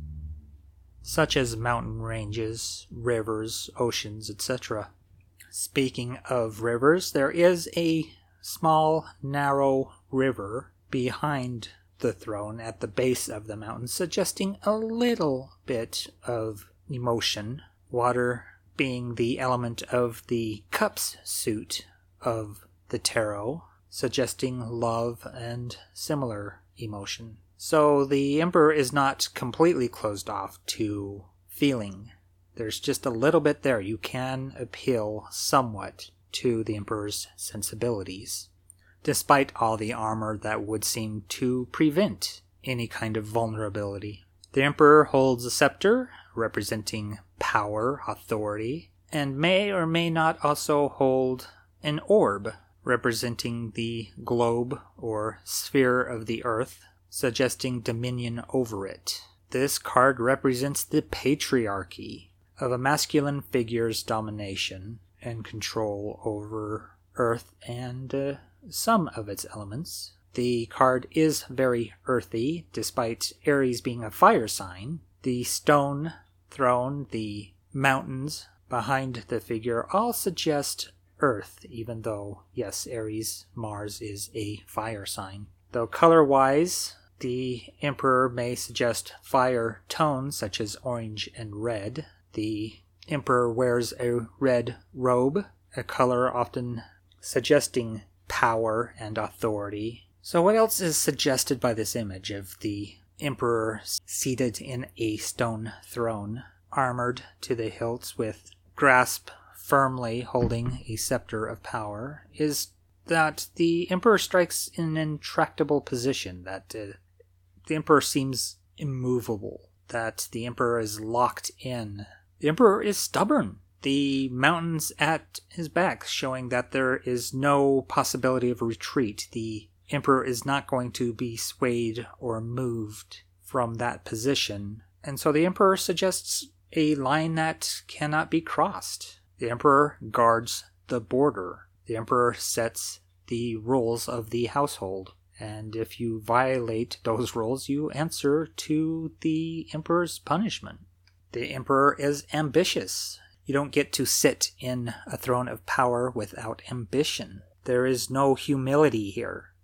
such as mountain ranges, rivers, oceans, et cetera. Speaking of rivers, there is a small, narrow river behind the throne at the base of the mountain, suggesting a little bit of emotion, water being the element of the cups suit of the tarot, suggesting love and similar emotion. So the emperor is not completely closed off to feeling. There's just a little bit there. You can appeal somewhat to the emperor's sensibilities, despite all the armor that would seem to prevent any kind of vulnerability. The emperor holds a scepter, representing power, authority, and may or may not also hold an orb, representing the globe or sphere of the earth, suggesting dominion over it. This card represents the patriarchy of a masculine figure's domination and control over earth and uh, some of its elements. The card is very earthy, despite Ares being a fire sign. The stone throne, the mountains behind the figure all suggest earth, even though, yes, Ares, Mars is a fire sign. Though color-wise, the emperor may suggest fire tones such as orange and red. The emperor wears a red robe, a color often suggesting power and authority. So what else is suggested by this image of the emperor seated in a stone throne, armored to the hilts with grasp firmly holding a scepter of power, is that the emperor strikes in an intractable position, that uh, the emperor seems immovable, that the emperor is locked in. The emperor is stubborn. The mountains at his back showing that there is no possibility of retreat. The emperor is not going to be swayed or moved from that position. And so the emperor suggests a line that cannot be crossed. The emperor guards the border. The emperor sets the rules of the household. And if you violate those rules, you answer to the emperor's punishment. The emperor is ambitious. You don't get to sit in a throne of power without ambition. There is no humility here.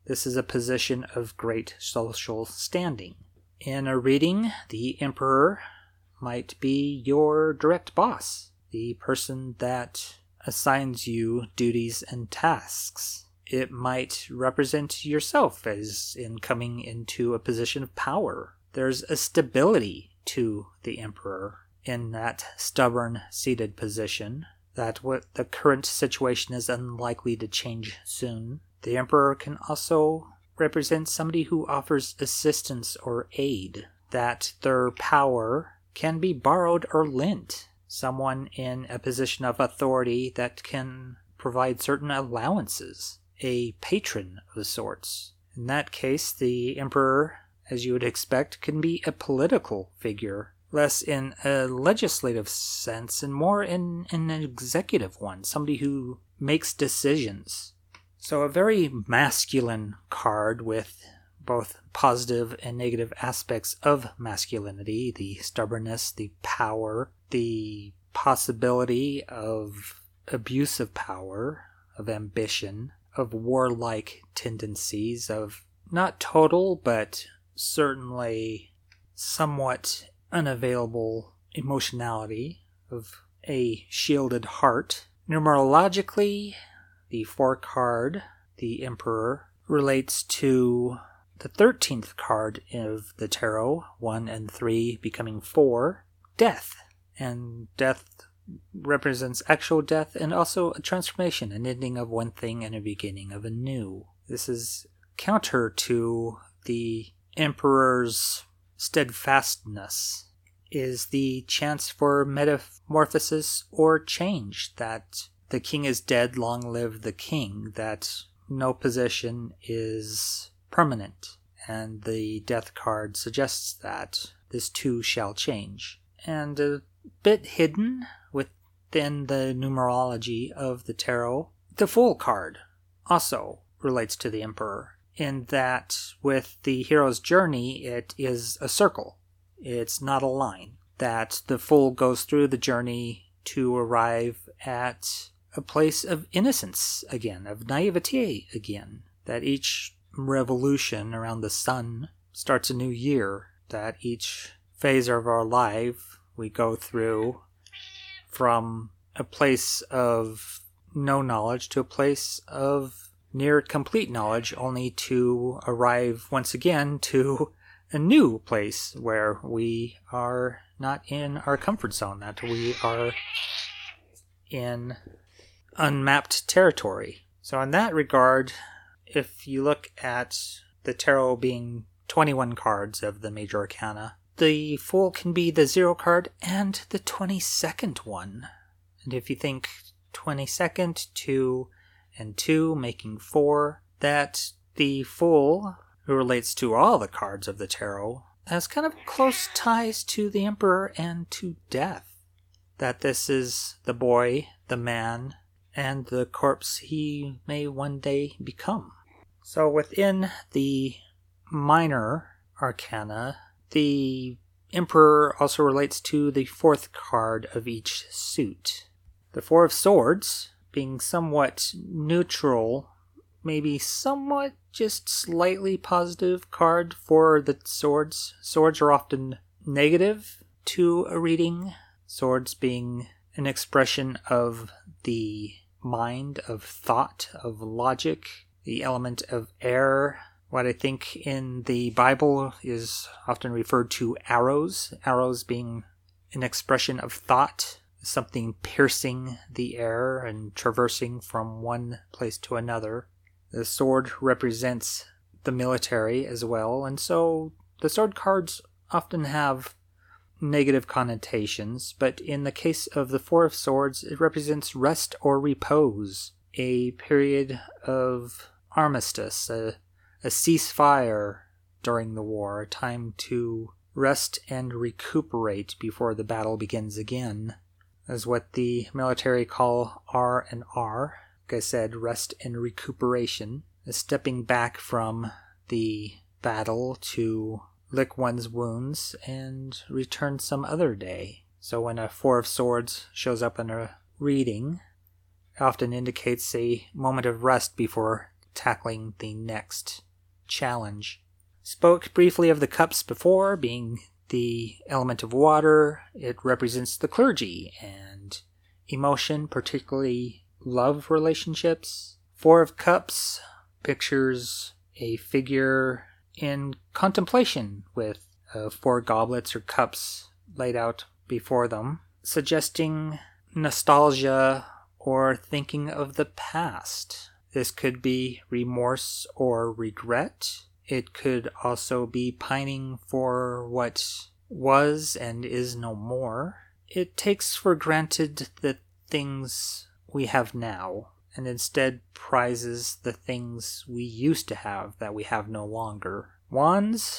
This is a position of great social standing. In a reading, the emperor might be your direct boss, the person that assigns you duties and tasks. It might represent yourself as in coming into a position of power. There's a stability to the emperor in that stubborn, seated position, that what the current situation is unlikely to change soon. The emperor can also represent somebody who offers assistance or aid, that their power can be borrowed or lent. Someone in a position of authority that can provide certain allowances. A patron of sorts. In that case, the emperor, as you would expect, can be a political figure, less in a legislative sense and more in, in an executive one, somebody who makes decisions. So a very masculine card with both positive and negative aspects of masculinity, the stubbornness, the power, the possibility of abuse of power, of ambition, of warlike tendencies, of not total, but certainly somewhat unavailable emotionality, of a shielded heart. Numerologically, the four card, the Emperor, relates to the thirteenth card of the tarot, one and three becoming four, death. And death represents actual death and also a transformation, an ending of one thing and a beginning of a new. This is counter to the Emperor's steadfastness, is the chance for metamorphosis or change, that the king is dead, long live the king, that no position is permanent, and the death card suggests that this too shall change. And a bit hidden within the numerology of the tarot, the Fool card also relates to the Emperor, in that with the hero's journey, it is a circle. It's not a line. That the Fool goes through the journey to arrive at a place of innocence again, of naivete again. That each revolution around the sun starts a new year. That each phase of our life we go through from a place of no knowledge to a place of near complete knowledge, only to arrive once again to a new place where we are not in our comfort zone, that we are in unmapped territory. So in that regard, if you look at the tarot being twenty-one cards of the major arcana, the Fool can be the zero card and the twenty-second one. And if you think twenty-second, two, and two, making four, that the Fool, who relates to all the cards of the tarot, has kind of close ties to the Emperor and to death. That this is the boy, the man, and the corpse he may one day become. So within the minor arcana, the Emperor also relates to the fourth card of each suit. The Four of Swords, being somewhat neutral, maybe somewhat just slightly positive card for the swords. Swords are often negative to a reading. Swords being an expression of the mind, of thought, of logic, the element of air. What I think in the Bible is often referred to arrows. Arrows being an expression of thought, something piercing the air and traversing from one place to another. The sword represents the military as well, and so the sword cards often have negative connotations, but in the case of the Four of Swords, it represents rest or repose, a period of armistice, a, a ceasefire during the war, a time to rest and recuperate before the battle begins again, is what the military call R and R. Like I said, rest and recuperation, a stepping back from the battle to lick one's wounds and return some other day. So when a Four of Swords shows up in a reading, it often indicates a moment of rest before tackling the next challenge. Spoke briefly of the cups before, being the element of water. It represents the clergy and emotion, particularly love relationships. Four of Cups pictures a figure in contemplation with uh, four goblets or cups laid out before them, suggesting nostalgia or thinking of the past. This could be remorse or regret. It could also be pining for what was and is no more. It takes for granted the things we have now, and instead prizes the things we used to have that we have no longer. Wands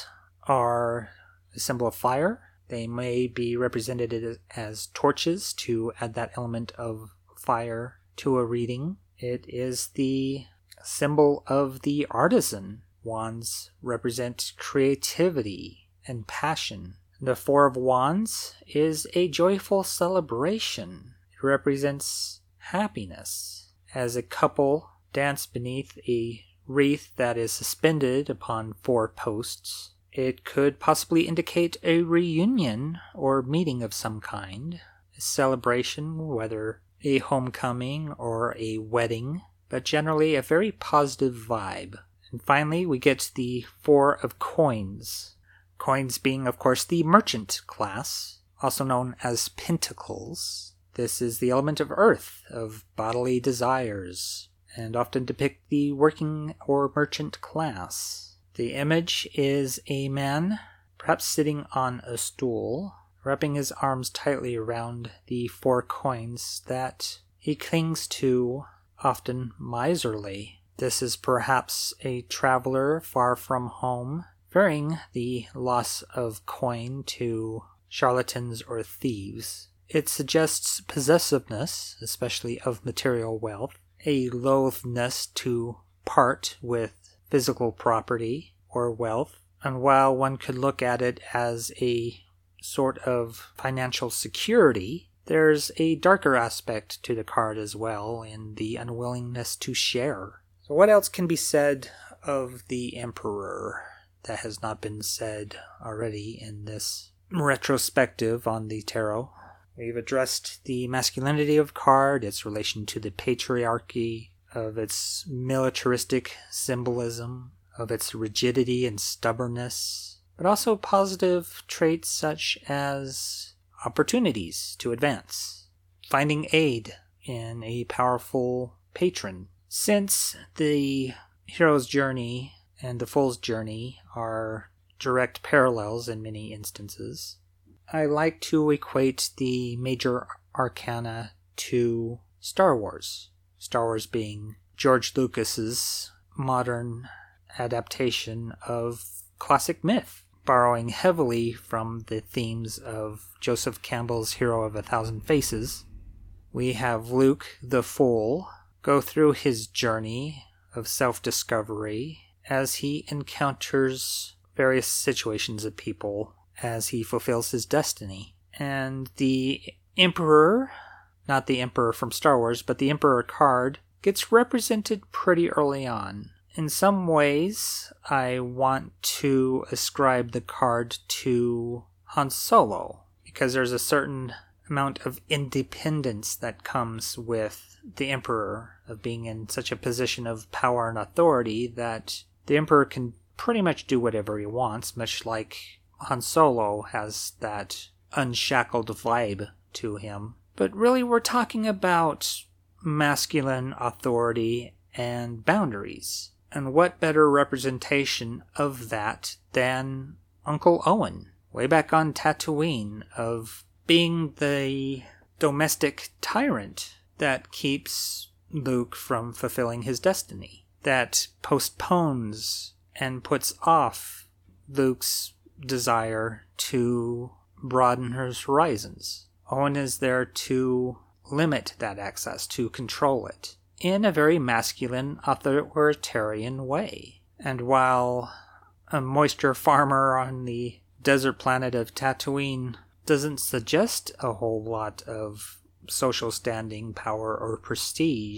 are a symbol of fire. They may be represented as torches to add that element of fire to a reading. It is the symbol of the artisan. Wands represent creativity and passion. The Four of Wands is a joyful celebration. It represents happiness. As a couple dance beneath a wreath that is suspended upon four posts, it could possibly indicate a reunion or meeting of some kind, a celebration, whether a homecoming or a wedding, but generally a very positive vibe. And finally, we get the Four of Coins. Coins being, of course, the merchant class, also known as pentacles. This is the element of earth, of bodily desires, and often depict the working or merchant class. The image is a man, perhaps sitting on a stool, wrapping his arms tightly around the four coins that he clings to, often miserly. This is perhaps a traveler far from home, fearing the loss of coin to charlatans or thieves. It suggests possessiveness, especially of material wealth, a loathness to part with physical property or wealth, and while one could look at it as a sort of financial security, there's a darker aspect to the card as well in the unwillingness to share. So what else can be said of the Emperor that has not been said already in this retrospective on the tarot? We've addressed the masculinity of card, its relation to the patriarchy, of its militaristic symbolism, of its rigidity and stubbornness, but also positive traits such as opportunities to advance, finding aid in a powerful patron. Since the hero's journey and the fool's journey are direct parallels in many instances, I like to equate the major arcana to Star Wars. Star Wars being George Lucas's modern adaptation of classic myth, borrowing heavily from the themes of Joseph Campbell's Hero of a Thousand Faces. We have Luke, the Fool, go through his journey of self-discovery as he encounters various situations of people as he fulfills his destiny. And the Emperor, not the Emperor from Star Wars, but the Emperor card, gets represented pretty early on. In some ways, I want to ascribe the card to Han Solo, because there's a certain amount of independence that comes with the Emperor, of being in such a position of power and authority that the Emperor can pretty much do whatever he wants, much like Han Solo has that unshackled vibe to him. But really, we're talking about masculine authority and boundaries. And what better representation of that than Uncle Owen, way back on Tatooine, of being the domestic tyrant that keeps Luke from fulfilling his destiny, that postpones and puts off Luke's desire to broaden his horizons. Owen is there to limit that access, to control it, in a very masculine, authoritarian way. And while a moisture farmer on the desert planet of Tatooine doesn't suggest a whole lot of social standing, power, or prestige,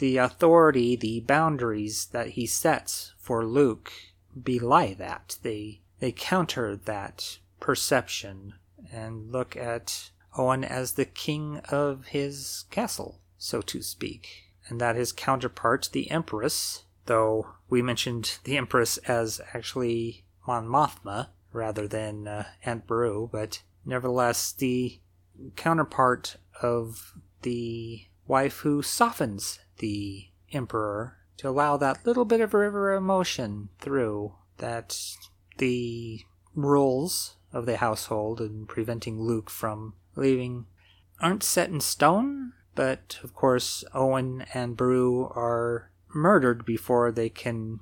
the authority, the boundaries that he sets for Luke belie that. They they counter that perception and look at Owen as the king of his castle, so to speak. And that his counterpart, the Empress, though we mentioned the Empress as actually Mon Mothma rather than uh, Aunt Beru, but nevertheless the counterpart of the wife who softens the Emperor to allow that little bit of river emotion through, that the rules of the household and preventing Luke from leaving aren't set in stone, but of course Owen and Beru are murdered before they can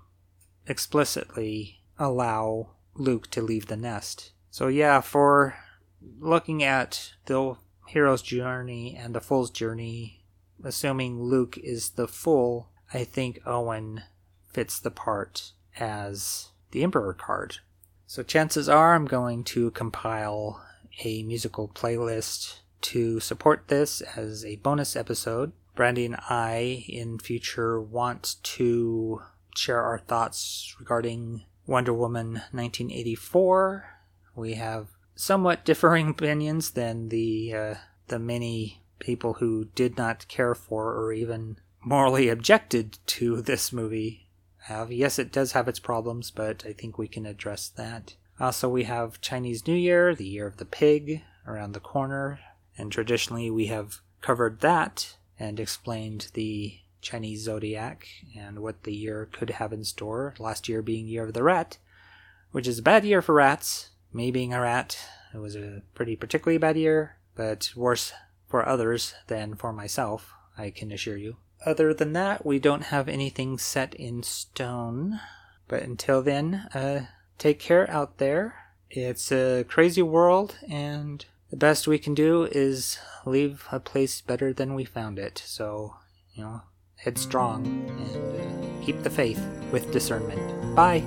explicitly allow Luke to leave the nest. So yeah, for looking at the hero's journey and the fool's journey, assuming Luke is the fool, I think Owen fits the part as the Emperor card. So chances are I'm going to compile a musical playlist to support this as a bonus episode. Brandy and I in future want to share our thoughts regarding Wonder Woman nineteen eighty-four. We have somewhat differing opinions than the uh, the many people who did not care for or even morally objected to this movie have. Yes, it does have its problems, but I think we can address that. Also, we have Chinese New Year, the Year of the Pig, around the corner, and traditionally we have covered that and explained the Chinese zodiac and what the year could have in store, last year being Year of the Rat, which is a bad year for rats. Me being a rat, it was a pretty particularly bad year, but worse for others than for myself, I can assure you. Other than that, we don't have anything set in stone. But until then, uh, take care out there. It's a crazy world, and the best we can do is leave a place better than we found it. So, you know, head strong and uh, keep the faith with discernment. Bye!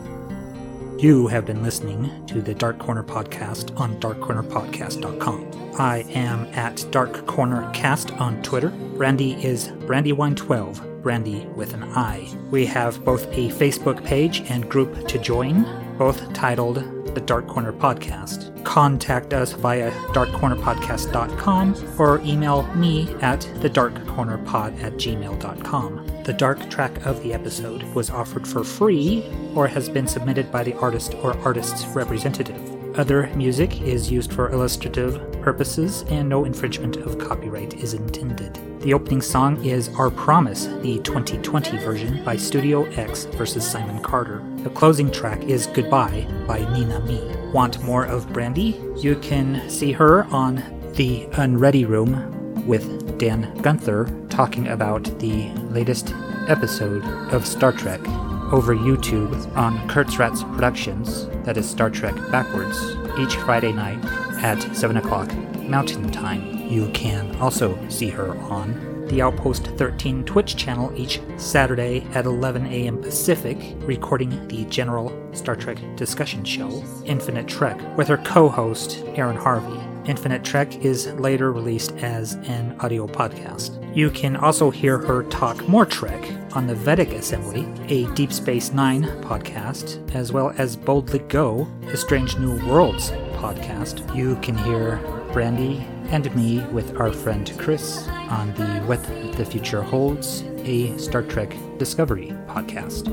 You have been listening to the Dark Corner Podcast on dark corner podcast dot com. I am at Dark Corner Cast on Twitter. Brandy is Brandywine twelve, Brandy with an I. We have both a Facebook page and group to join, both titled The Dark Corner Podcast. Contact us via dark corner podcast dot com or email me at the dark corner pod at gmail dot com. The dark track of the episode was offered for free or has been submitted by the artist or artist's representative. Other music is used for illustrative purposes and no infringement of copyright is intended. The opening song is Our Promise, the twenty twenty version by Studio X versus Simon Carter. The closing track is Goodbye by Nina Me. Want more of Brandy? You can see her on The Unready Room with Dan Gunther talking about the latest episode of Star Trek over YouTube on Kurtzratz Productions, that is Star Trek Backwards, each Friday night at seven o'clock Mountain Time. You can also see her on the Outpost thirteen Twitch channel each Saturday at eleven a.m. Pacific, recording the general Star Trek discussion show, Infinite Trek, with her co-host, Aaron Harvey. Infinite Trek is later released as an audio podcast. You can also hear her talk more Trek on the Vedic Assembly, a Deep Space Nine podcast, as well as Boldly Go, a Strange New Worlds podcast. You can hear Brandy and me with our friend Chris on the What the Future Holds, a Star Trek Discovery podcast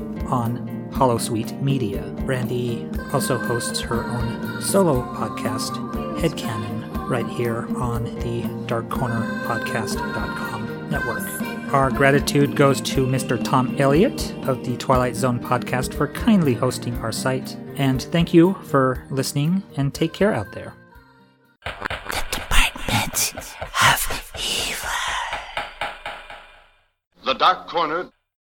on Holosuite Media. Brandy also hosts her own solo podcast, Headcanon, right here on the dark corner podcast dot com network. Our gratitude goes to Mister Tom Elliott of the Twilight Zone podcast for kindly hosting our site. And thank you for listening, and take care out there. The Department of Evil. The Dark Corner